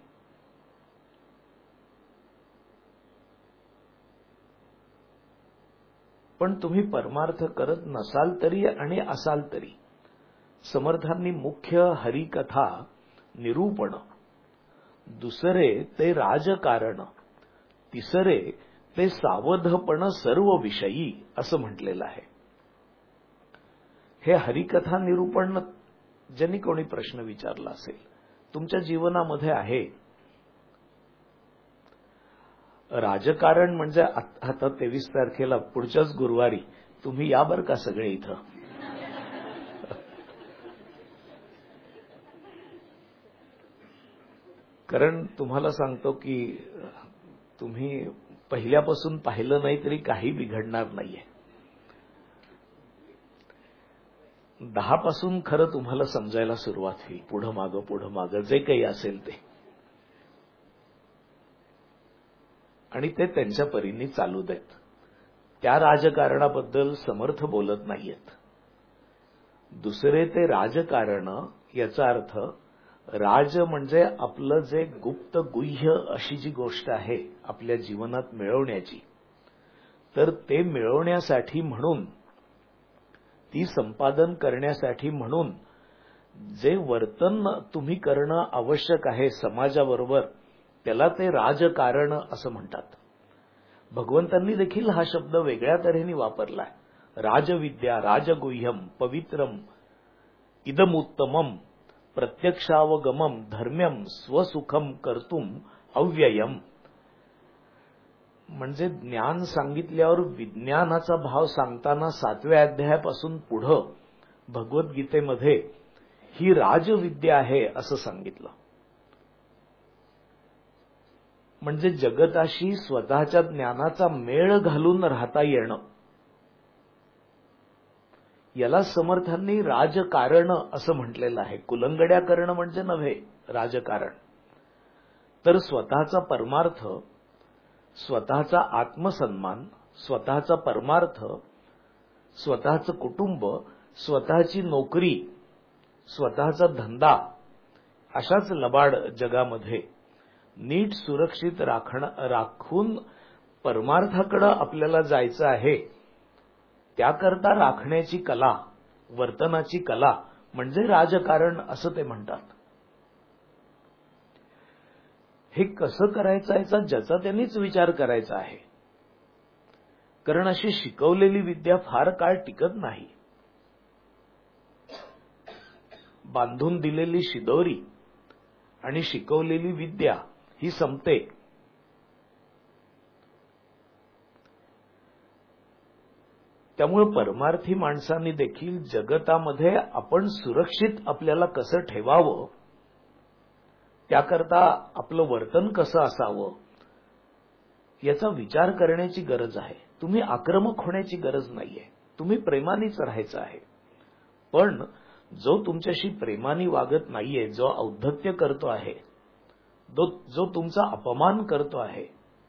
पण तुम्ही परमार्थ करत नसाल तरी आणि असाल तरी समर्थांनी मुख्य हरिकथा निरूपण, दुसरे ते राजकारण, तिसरे ते सावधपण सर्व विषयी असं म्हटलेलं आहे. हे हरिकथा निरूपण ज्यांनी कोणी प्रश्न विचारला असेल तुमच्या जीवनामध्ये आहे. राजकारण म्हणजे आता 23 तारखेला पुढच्याच गुरुवारी तुम्ही या बरं का सगळे इथं. कारण तुम्हाला सांगतो की तुम्ही पहिल्यापासून पाहिलं नाही तरी काही बिघडणार नाहीये. 10 पासून खरं तुम्हाला समजायला सुरुवात होईल. पुढं मागं जे काही असेल ते. आणि ते त्यांच्या परीने चालू देत. त्या राजकारणाबद्दल समर्थ बोलत नाहीयेत. दुसरे ते राजकारण याचा अर्थ राज म्हणजे आपलं जे गुप्त गुह्य अशी जी गोष्ट आहे आपल्या जीवनात मिळवण्याची, तर ते मिळवण्यासाठी म्हणून, ती संपादन करण्यासाठी म्हणून जे वर्तन तुम्ही करणं आवश्यक आहे समाजाबरोबर, त्याला ते राजकारण असं म्हणतात. भगवंतांनी देखील हा शब्द वेगळ्या तऱ्हेने वापरलाय. राजविद्या, राजगुह्यम, पवित्रम, इदमुत्तमम, प्रत्यक्षावगमम, धर्म्यम, स्वसुखम कर्तुम अव्ययम. म्हणजे ज्ञान सांगितल्यावर विज्ञानाचा भाव सांगताना 7व्या अध्यायापासून पुढं भगवद्गीतेमध्ये ही राजविद्या आहे असं सांगितलं. म्हणजे जगताशी स्वतःच्या ज्ञानाचा मेळ घालून राहता येणं, याला समर्थांनी राजकारण असं म्हटलेलं आहे. कुलंगड्या करणं म्हणजे नव्हे राजकारण. तर स्वतःचा परमार्थ, स्वतःचा आत्मसन्मान, स्वतःचा परमार्थ, स्वतःचं कुटुंब, स्वतःची नोकरी, स्वतःचा धंदा, अशाच लबाड जगामध्ये नीट सुरक्षित राखून परमार्थाकडे आपल्याला जायचं आहे. त्याकरता राखण्याची कला, वर्तनाची कला म्हणजे राजकारण असं ते म्हणतात. हे कसं करायचं याचा ज्याचा त्यांनीच विचार करायचा आहे. कारण अशी शिकवलेली विद्या फार काळ टिकत नाही. बांधून दिलेली शिदोरी आणि शिकवलेली विद्या ही संपते. त्यामुळे परमार्थी माणसांनी देखील जगतामध्ये आपण सुरक्षित आपल्याला कसं ठेवावं, त्याकरता आपलं वर्तन कसं असावं, याचा विचार करण्याची गरज आहे. तुम्ही आक्रमक होण्याची गरज नाहीये. तुम्ही प्रेमानेच राहायचं आहे. पण जो तुमच्याशी प्रेमाने वागत नाहीये, जो औद्धत्य करतो आहे, जो तुमचा अपमान करतो आहे,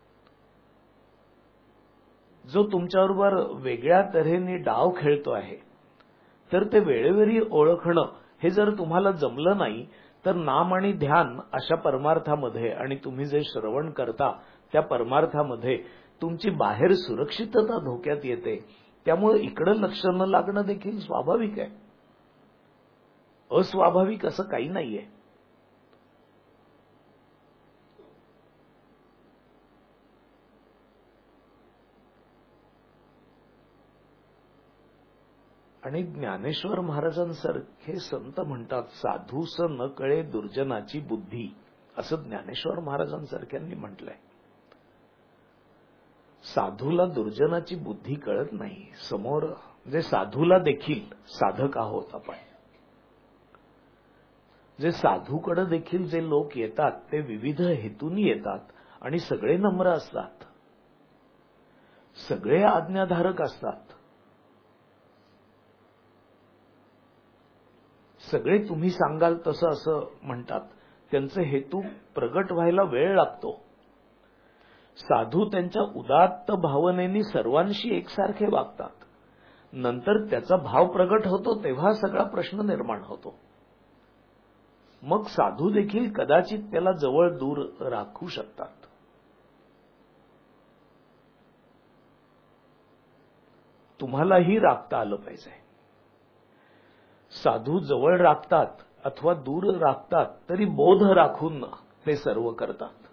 जो तुमच्याबरोबर वेगळ्या तऱ्हेने डाव खेळतो आहे, तर ते वेळोवेळी ओळखणं हे जर तुम्हाला जमलं नाही तर नाम आणि ध्यान अशा परमार्थामध्ये आणि तुम्ही जे श्रवण करता त्या परमार्थामध्ये तुमची बाहेर सुरक्षितता धोक्यात येते. त्यामुळे इकडं लक्ष न लागणं देखील स्वाभाविक आहे. अस्वाभाविक असं काही नाहीये. आणि ज्ञानेश्वर महाराजांसारखे संत म्हणतात, साधूस न कळे दुर्जनाची बुद्धी, असं ज्ञानेश्वर महाराजांसारख्यांनी म्हटलंय. साधूला दुर्जनाची बुद्धी कळत नाही. समोर जे साधूला देखील साधक आहोत आपण, जे साधूकडे देखील जे लोक येतात ते विविध हेतूंनी येतात आणि सगळे नम्र असतात, सगळे आज्ञाधारक असतात, सगळे तुम्ही सांगाल तसं असं म्हणतात. त्यांचे हेतू प्रगट व्हायला वेळ लागतो. साधू त्यांच्या उदात्त भावनेनी सर्वांशी एकसारखे वागतात. नंतर त्याचा भाव प्रगट होतो तेव्हा सगळा प्रश्न निर्माण होतो. मग साधू देखील कदाचित त्याला जवळ दूर राखू शकतात. तुम्हालाही राखता आलं पाहिजे. साधू जवळ राखतात अथवा दूर राखतात तरी बोध राखून ते सर्व करतात.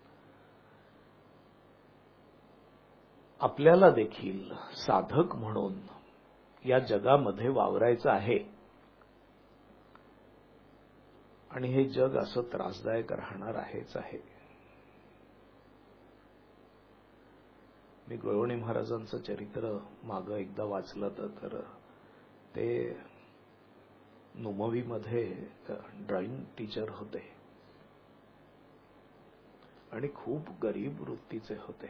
आपल्याला देखील साधक म्हणून या जगामध्ये वावरायचं आहे. आणि हे जग असं त्रासदायक राहणार आहेच आहे. मी गवळणी महाराजांचं चरित्र मागं एकदा वाचलं तर ते नुमवीमध्ये ड्रॉइंग टीचर होते आणि खूप गरीब वृत्तीचे होते.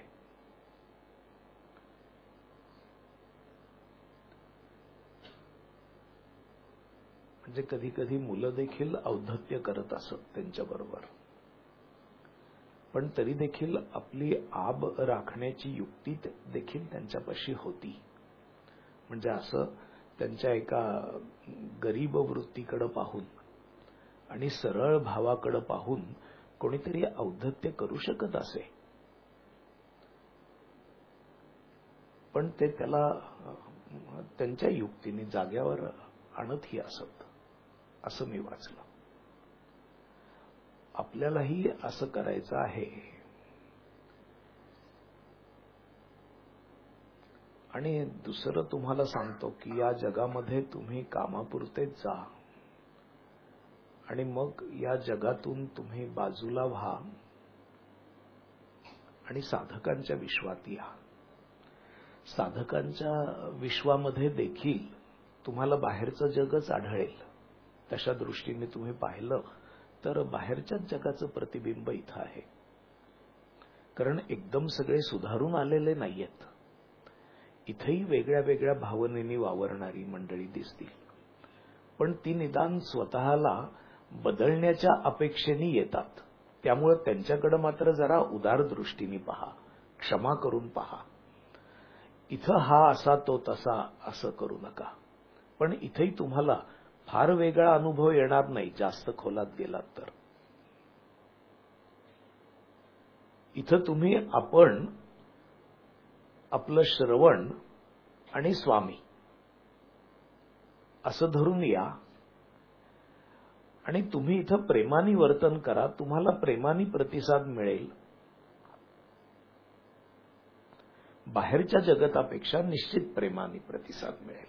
म्हणजे कधी कधी मुलं देखील औद्धत्य करत असत त्यांच्याबरोबर, पण तरी देखील आपली आब राखण्याची युक्ती देखील त्यांच्यापाशी होती. म्हणजे असं त्यांच्या एका गरीब वृत्तीकडे पाहून आणि सरळ भावाकडे पाहून कोणीतरी औद्धत्य करू शकत असे, पण ते त्याला त्यांच्या युक्तीने जाग्यावर आणतही असत, असं मी वाचलं. आपल्यालाही असं करायचं आहे. आणि दुसरं तुम्हाला सांगतो की या जगामध्ये तुम्ही कामापुरतेच जा आणि मग या जगातून तुम्ही बाजूला व्हा आणि साधकांच्या विश्वात या. साधकांच्या विश्वामध्ये देखील तुम्हाला बाहेरचं जगच आढळेल. तशा दृष्टीने तुम्ही पाहिलं तर बाहेरच्याच जगाचं प्रतिबिंब इथं आहे. कारण एकदम सगळे सुधारून आलेले नाहीयेत. इथेही वेगळ्या वेगळ्या भावनेनी वावरणारी मंडळी दिसतील, पण ती निदान स्वतःला बदलण्याच्या अपेक्षेने येतात. त्यामुळे त्यांच्याकडे मात्र जरा उदार दृष्टीने पहा, क्षमा करून पहा. इथं हा असा तो तसा असं करू नका. पण इथेही तुम्हाला फार वेगळा अनुभव येणार नाही जास्त खोलात गेलात तर. इथं तुम्ही आपण आपलं श्रवण आणि स्वामी असं धरून या आणि तुम्ही इथं प्रेमाने वर्तन करा. तुम्हाला प्रेमाने प्रतिसाद मिळेल. बाहेरच्या जगतापेक्षा निश्चित प्रेमाने प्रतिसाद मिळेल.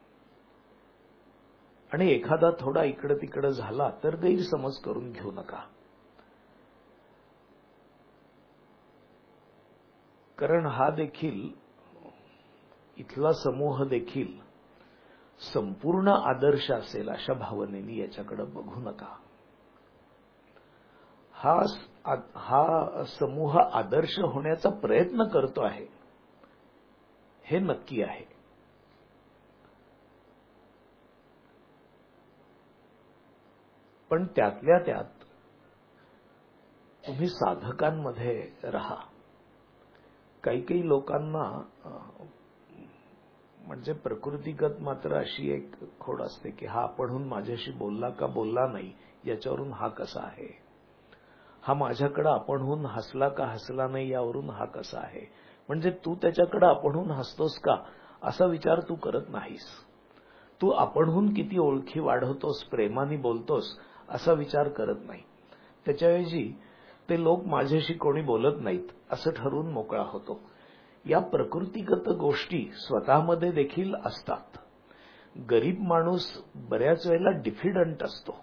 आणि एखादा थोडा इकडं तिकडं झाला तर गैरसमज करून घेऊ नका. कारण हा देखील इथला समूह देखील संपूर्ण आदर्श असेल अशा भावनेने याच्याकडे बघू नका. हा समूह आदर्श होण्याचा प्रयत्न करतो आहे हे नक्की आहे. पण त्यातल्या त्यात तुम्ही साधकांमध्ये राहा. काही लोकांना म्हणजे प्रकृतीगत मात्र अशी एक खोड असते की हा आपणहून माझ्याशी बोलला का बोलला नाही याच्यावरून हा कसा आहे, हा माझ्याकडे आपणहून हसला का हसला नाही यावरून हा कसा आहे. म्हणजे तू त्याच्याकडे आपणहून हसतोस का असा विचार तू करत नाहीस. तू आपणहून किती ओळखी वाढवतोस, प्रेमाने बोलतोस असा विचार करत नाही. त्याच्याऐवजी ते लोक माझ्याशी कोणी बोलत नाहीत असं ठरवून मोकळा होतो. या प्रकृतीगत गोष्टी स्वतःमध्ये देखील असतात. गरीब माणूस बऱ्याच वेळेला डिफिडंट असतो,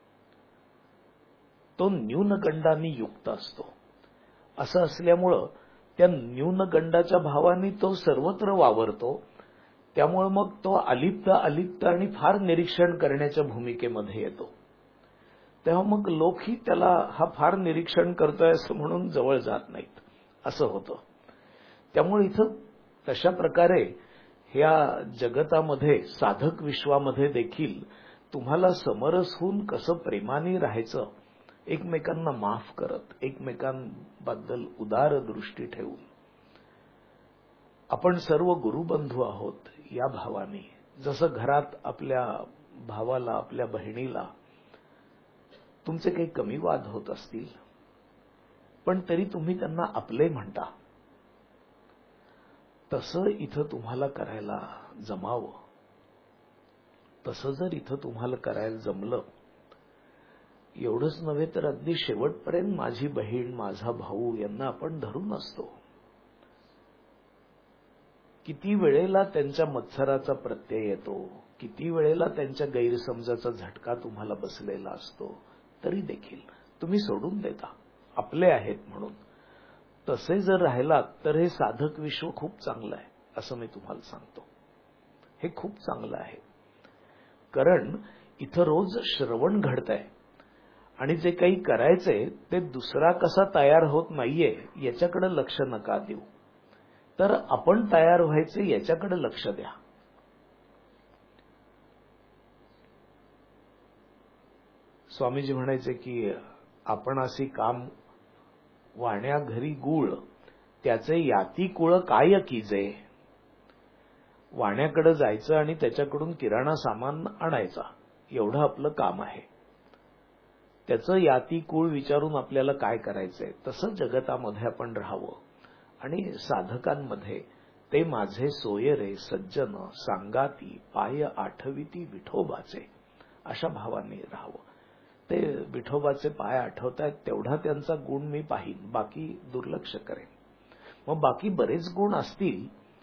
तो न्यूनगंडाने युक्त असतो. असं असल्यामुळं त्या न्यूनगंडाच्या भावाने तो सर्वत्र वावरतो. त्यामुळे मग तो अलिप्त आणि फार निरीक्षण करण्याच्या भूमिकेमध्ये येतो. तेव्हा मग लोकही त्याला हा फार निरीक्षण करतोय असं म्हणून जवळ जात नाहीत, असं होतं. त्यामुळे इथं तशा प्रकारे ह्या जगतामध्ये साधक विश्वामध्ये देखील तुम्हाला समरस होऊन कसं प्रेमाने राहायचं, एकमेकांना माफ करत, एकमेकांबद्दल उदार दृष्टी ठेवून. आपण सर्व गुरुबंधू आहोत या भावाने. जसं घरात आपल्या भावाला, आपल्या बहिणीला तुमचे काही कमी वाद होत असतील पण तरी तुम्ही त्यांना आपले म्हणता, तसं इथं तुम्हाला करायला जमावं. तसं जर इथं तुम्हाला करायला जमलं, एवढंच नव्हे तर अगदी शेवटपर्यंत माझी बहीण, माझा भाऊ यांना आपण धरून असतो. किती वेळेला त्यांच्या मत्सराचा प्रत्यय येतो, किती वेळेला त्यांच्या गैरसमजाचा झटका तुम्हाला बसलेला असतो, तरी देखील तुम्ही सोडून देता आपले आहेत म्हणून. तसे जर राहिलात तर हे साधक विश्व खूप चांगलं आहे असं मी तुम्हाला सांगतो. हे खूप चांगलं आहे. कारण इथं रोज श्रवण घडतंय आणि जे काही करायचंय ते दुसरा कसा तयार होत नाहीये याच्याकडे लक्ष नका देऊ, तर आपण तयार व्हायचे याच्याकडे लक्ष द्या. स्वामीजी म्हणायचे की आपण अशी काम वाण्या घरी गुळ त्याचे याती कुळ काय कीजे. वाण्याकडे जायचं आणि त्याच्याकडून किराणा सामान आणायचा, एवढं आपलं काम आहे. त्याचं याती कुळ विचारून आपल्याला काय करायचंय तसं जगतामध्ये आपण राहावं. आणि साधकांमध्ये ते माझे सोयरे सज्जन सांगाती पाय आठविती विठोबाचे अशा भावाने राहावं. ते विठोबाचे पाय आठवतायत तेवढा त्यांचा गुण मी पाहीन, बाकी दुर्लक्ष करेन. मग बाकी बरेच गुण असतील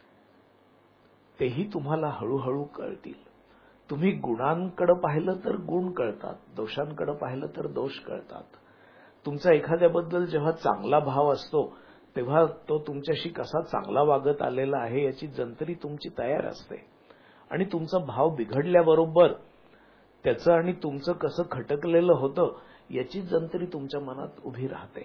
तेही तुम्हाला हळूहळू कळतील. तुम्ही गुणांकडे पाहिलं तर गुण कळतात, दोषांकडे पाहिलं तर दोष कळतात. तुमचा एखाद्याबद्दल जेव्हा चांगला भाव असतो तेव्हा तो तुमच्याशी कसा चांगला वागत आलेला आहे याची जंत्री तुमची तयार असते. आणि तुमचा भाव बिघडल्याबरोबर त्याचं आणि तुमचं कसं खटकलेलं होतं याची जंत्री तुमच्या मनात उभी राहते.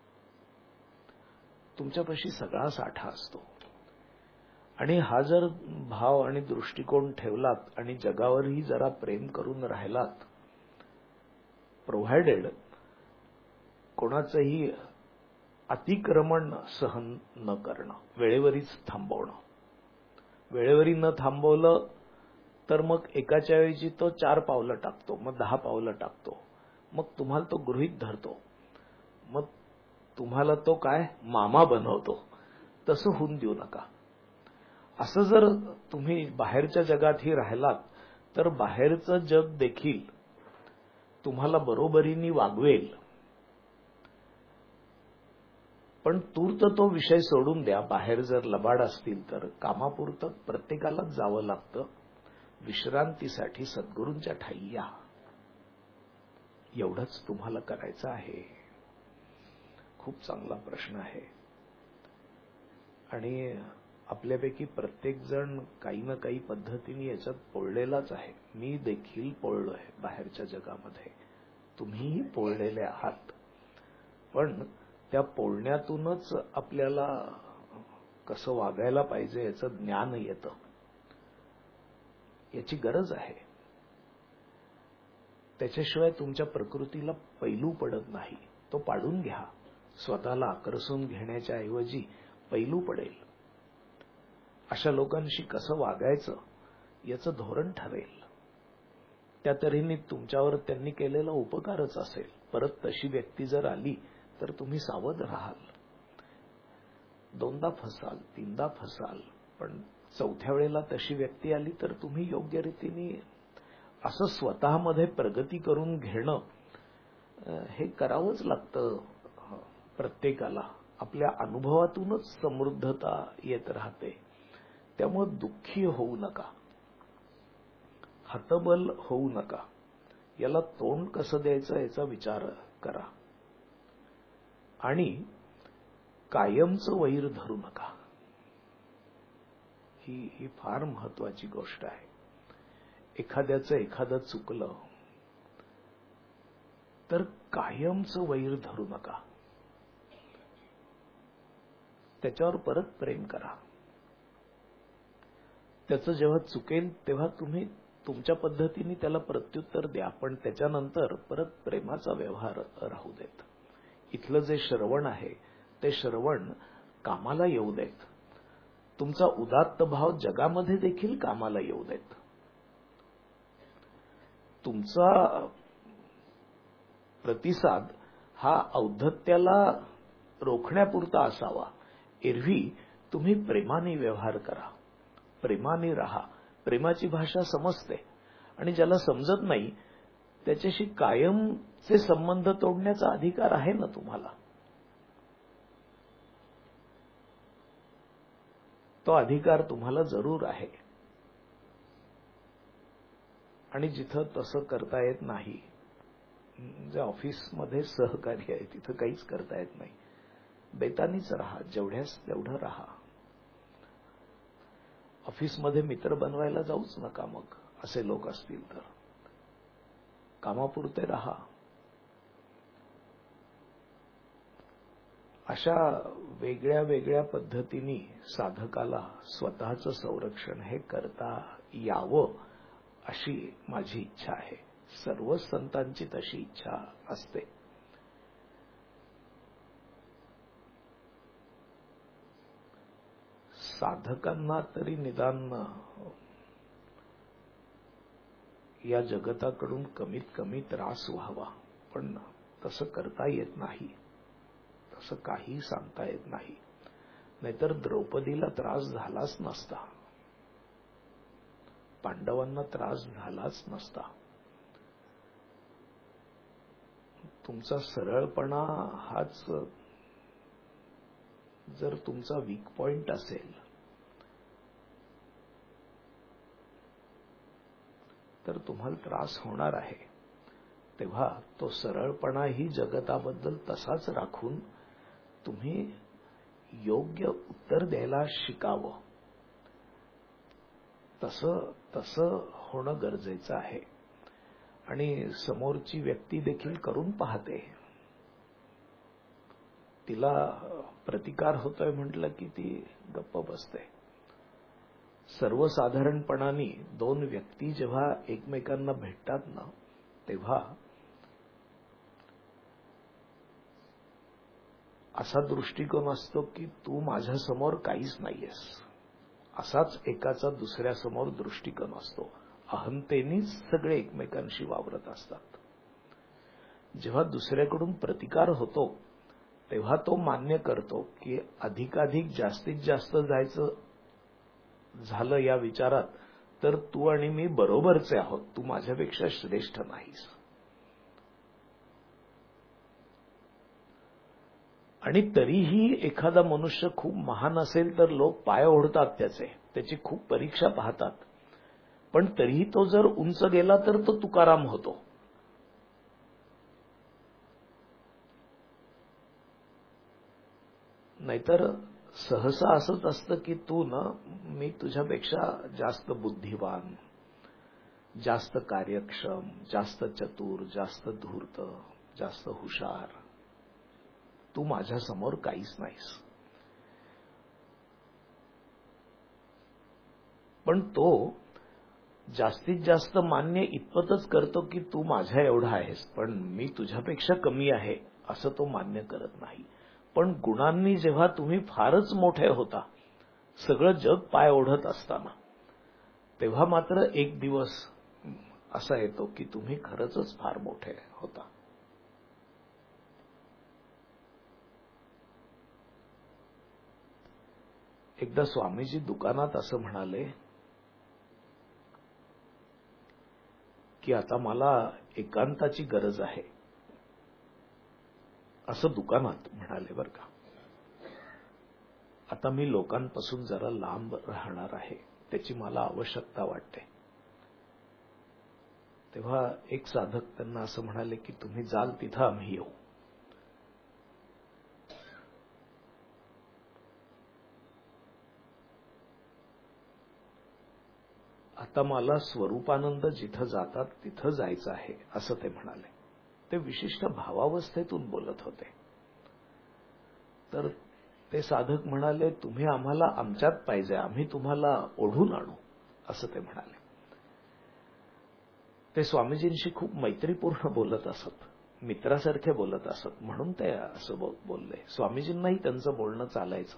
तुमच्यापाशी सगळा साठा असतो. आणि हा जर भाव आणि दृष्टिकोन ठेवलात आणि जगावरही जरा प्रेम करून राहिलात, प्रोव्हायडेड कोणाचंही अतिक्रमण सहन न करणं, वेळेवरीच थांबवणं. वेळेवरी न थांबवलं तर मग एकाच्या ऐवजी तो 4 पावलं टाकतो, मग 10 पावलं टाकतो, मग तुम्हाला तो गृहीत धरतो, मग तुम्हाला तो काय मामा बनवतो. तसं होऊन देऊ नका. असं जर तुम्ही बाहेरच्या जगातही राहिलात तर बाहेरचं जग देखील तुम्हाला बरोबरीने वागवेल. पण तूर्त तो विषय सोडून द्या. बाहेर जर लबाड असतील तर कामापुरतं प्रत्येकालाच जावं लागतं. विश्रांतीसाठी सद्गुरूंच्या ठाई या, एवढंच तुम्हाला करायचं आहे. खूप चांगला प्रश्न आहे. आणि आपल्यापैकी प्रत्येक जण काही ना काही पद्धतीने याच्यात पोळलेलाच आहे. मी देखील पोळलोय बाहेरच्या जगामध्ये, तुम्हीही पोळलेले आहात. पण त्या पोळण्यातूनच आपल्याला कसं वागायला पाहिजे याचं ज्ञान येतं. याची गरज आहे. त्याच्याशिवाय तुमच्या प्रकृतीला पैलू पडत नाही. तो पाडून घ्या. स्वतःला आकर्षून घेण्याच्या ऐवजी पैलू पडेल. अशा लोकांशी कसं वागायचं याचं धोरण ठरेल. त्या तऱ्हेने तुमच्यावर त्यांनी केलेला उपकारच असेल. परत तशी व्यक्ती जर आली तर तुम्ही सावध राहाल. 2दा फसाल, 3दा फसाल, पण 4थ्या वेळेला तशी व्यक्ती आली तर तुम्ही योग्य रीतीने असं स्वतःमध्ये प्रगती करून घेणं हे करावंच लागतं. प्रत्येकाला आपल्या अनुभवातूनच समृद्धता येत राहते. त्यामुळे दुःखी होऊ नका, हतबल होऊ नका. याला तोंड कसं द्यायचं याचा विचार करा. आणि कायमचं वैर धरू नका. ही फार महत्वाची गोष्ट आहे. एखादं चुकलं तर कायमचं वैर धरू नका. त्याच्यावर परत प्रेम करा. त्याचं जेव्हा चुकेल तेव्हा तुम्ही तुमच्या पद्धतीने त्याला प्रत्युत्तर द्या, पण त्याच्यानंतर परत प्रेमाचा व्यवहार राहू देत. इथलं जे श्रवण आहे ते श्रवण कामाला येऊ देत. तुमचा उदात्त भाव जगामध्ये देखील कामाला येऊ देत. तुमचा प्रतिसाद हा औद्धत्याला रोखण्यापुरता असावा. एरवी तुम्ही प्रेमाने व्यवहार करा, प्रेमाने राहा. प्रेमाची भाषा समजते. आणि ज्याला समजत नाही त्याच्याशी कायमचे संबंध तोडण्याचा अधिकार आहे ना तुम्हाला. तो अधिकार तुम्हाला जरूर आहे. आणि जिथं तसं करता येत नाही, जे ऑफिसमध्ये सहकार्य आहे तिथं काहीच करता येत नाही, बेतानीच राहा. जेवढ्यास तेवढं राहा. ऑफिसमध्ये मित्र बनवायला जाऊच नका. मग असे लोक असतील तर कामापुरते राहा. अशा वेगळ्या वेगळ्या पद्धतीने साधकाला स्वतःचं संरक्षण हे करता यावं अशी माझी इच्छा आहे. सर्व संतांची तशी इच्छा असते. साधकांना तरी निदान या जगताकडून कमीत कमी त्रास व्हावा पण तसं करता येत नाही, तसं काही सांगता येत नाही. नाहीतर द्रौपदीला त्रास झालाच नसता, पांडवांना त्रास झालाच नसता. तुमचा सरळपणा हाच जर तुमचा वीक पॉइंट असेल तर तुम्हाला त्रास होणार आहे. तेव्हा तो सरळपणाही जगताबद्दल तसाच राखून तुम्ही योग्य उत्तर द्यायला शिकावं. तसं होणं गरजेचं आहे. आणि समोरची व्यक्ती देखील करून पाहते. तिला प्रतिकार होतोय म्हटलं की ती गप्प बसते. सर्वसाधारणपणाने दोन व्यक्ती जेव्हा एकमेकांना भेटतात ना, तेव्हा असा दृष्टिकोन असतो की तू माझ्यासमोर काहीच नाहीयेस, असाच एकाचा दुसऱ्यासमोर दृष्टिकोन असतो. अहंतेनीच सगळे एकमेकांशी वावरत असतात. जेव्हा दुसऱ्याकडून प्रतिकार होतो तेव्हा तो मान्य करतो की अधिकाधिक जास्तीत जास्त जायचं झालं या विचारात तर तू आणि मी बरोबरचे आहोत, तू माझ्यापेक्षा श्रेष्ठ नाहीस. आणि तरीही एखादा मनुष्य खूप महान असेल तर लोक पाय ओढतात त्याची खूप परीक्षा पाहतात. पण तरीही तो जर उंच गेला तर तो तुकाराम होतो. नाहीतर सहसा असंच असतं की तू ना, मी तुझ्यापेक्षा जास्त बुद्धिवान, जास्त कार्यक्षम, जास्त चतुर, जास्त धूर्त, जास्त हुशार, तू माझ्यासमोर काहीच नाहीस. पण तो जास्तीत जास्त मान्य इतपतच करतो की तू माझ्या एवढा आहेस, पण मी तुझ्यापेक्षा कमी आहे असं तो मान्य करत नाही. पण गुणांनी जेव्हा तुम्ही फारच मोठे होता, सगळं जग पाय ओढत असताना, तेव्हा मात्र एक दिवस असा येतो की तुम्ही खरंच फार मोठे होता. एकदा स्वामीजी दुकानात असं म्हणाले की आता मला एकांताची गरज आहे, असं दुकानात म्हणाले बरं का. आता मी लोकांपासून जरा लांब राहणार आहे, त्याची मला आवश्यकता वाटते. तेव्हा एक साधक त्यांना असं म्हणाले की तुम्ही जाल तिथं आम्ही येऊ. आता मला स्वरूपानंद जिथं जातात तिथं जायचं आहे असं ते म्हणाले. ते विशिष्ट भावावस्थेतून बोलत होते. तर ते साधक म्हणाले तुम्ही आम्हाला आमच्यात पाहिजे, आम्ही तुम्हाला ओढून आणू असं ते म्हणाले. ते स्वामीजींशी खूप मैत्रीपूर्ण बोलत असत, मित्रासारखे बोलत असत, म्हणून ते असं बोलले. स्वामीजींनाही त्यांचं बोलणं चालायचं.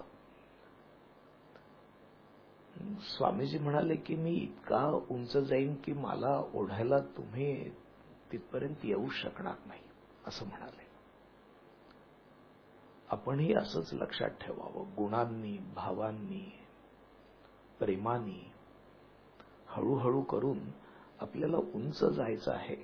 स्वामीजी म्हणाले की मी इतका उंच जाईन की मला ओढायला तुम्ही तिथपर्यंत येऊ शकणार नाही असं म्हणाले. आपणही असंच लक्षात ठेवावं. गुणांनी, भावांनी, प्रेमानी हळूहळू करून आपल्याला उंच जायचं आहे.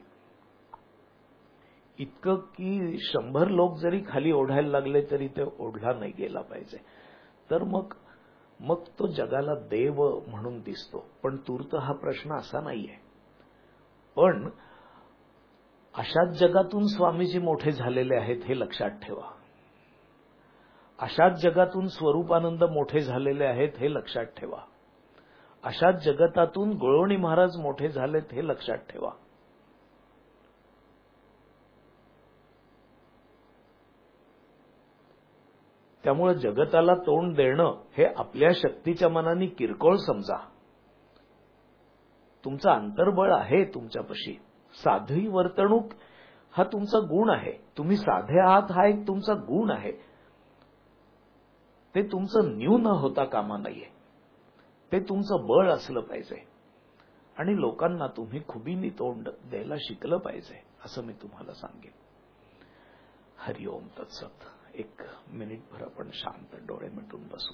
इतकं की 100 लोक जरी खाली ओढायला लागले तरी ते ओढला नाही गेला पाहिजे. तर मग तो जगाला देव म्हणून दिसतो. पण तूर्त हा प्रश्न असा नाहीये. पण अशाच जगातून स्वामीजी मोठे झालेले आहेत हे लक्षात ठेवा. अशाच जगातून स्वरूपानंद मोठे झालेले आहेत हे लक्षात ठेवा. अशाच जगतातून गोळवणी महाराज मोठे झालेत हे लक्षात ठेवा. त्यामुळे जगताला तोंड देणं हे आपल्या शक्तीच्या मनाने किरकोळ समजा. तुमचं अंतर्बळ आहे तुमच्यापाशी. साधी वर्तणूक हा तुमचा गुण आहे. तुम्ही साधे आहात हा एक तुमचा गुण आहे. ते तुमचं न्यून होता कामा नाहीये. ते तुमचं बळ असलं पाहिजे. आणि लोकांना तुम्ही खुबीनी तोंड द्यायला शिकलं पाहिजे असं मी तुम्हाला सांगेन. हरिओम तत्सत. 1 मिनिटभर आपण शांत डोळे मिटून बसू.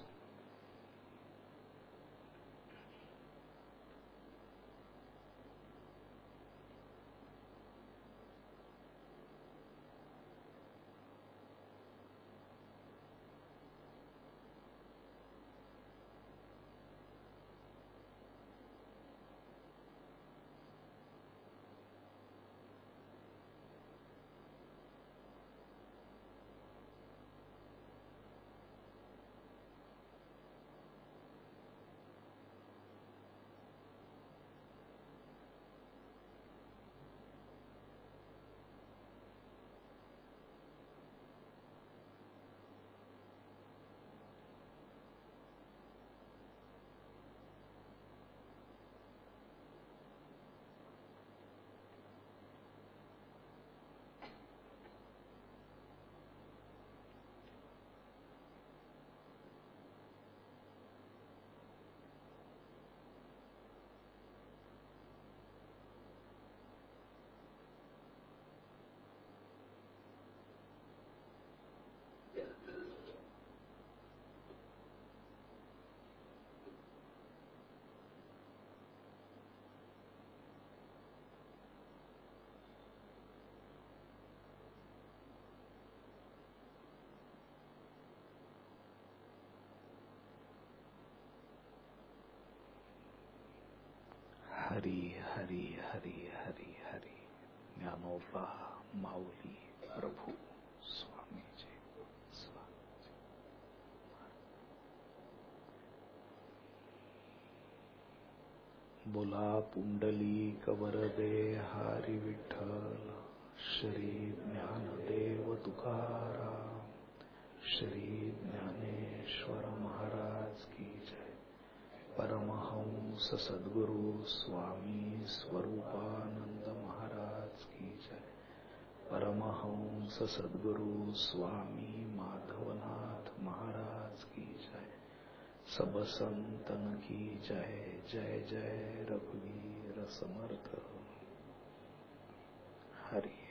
हरी हरी हरी हरी हरी. ज्ञानोबा माऊली प्रभू स्वामीजी. बोला पुंडलिक वरदे हरी विठ्ठल. श्री ज्ञानदेव तुकाराम. श्री ज्ञानेश्वर महाराज की जय. परमहंस सद्गुरु स्वामी स्वरूपानंद महाराज की जय. परमहंस सद्गुरु स्वामी माधवनाथ महाराज की जय. सब संतन की जय. जय जय रघुवीर समर्थ. हरि.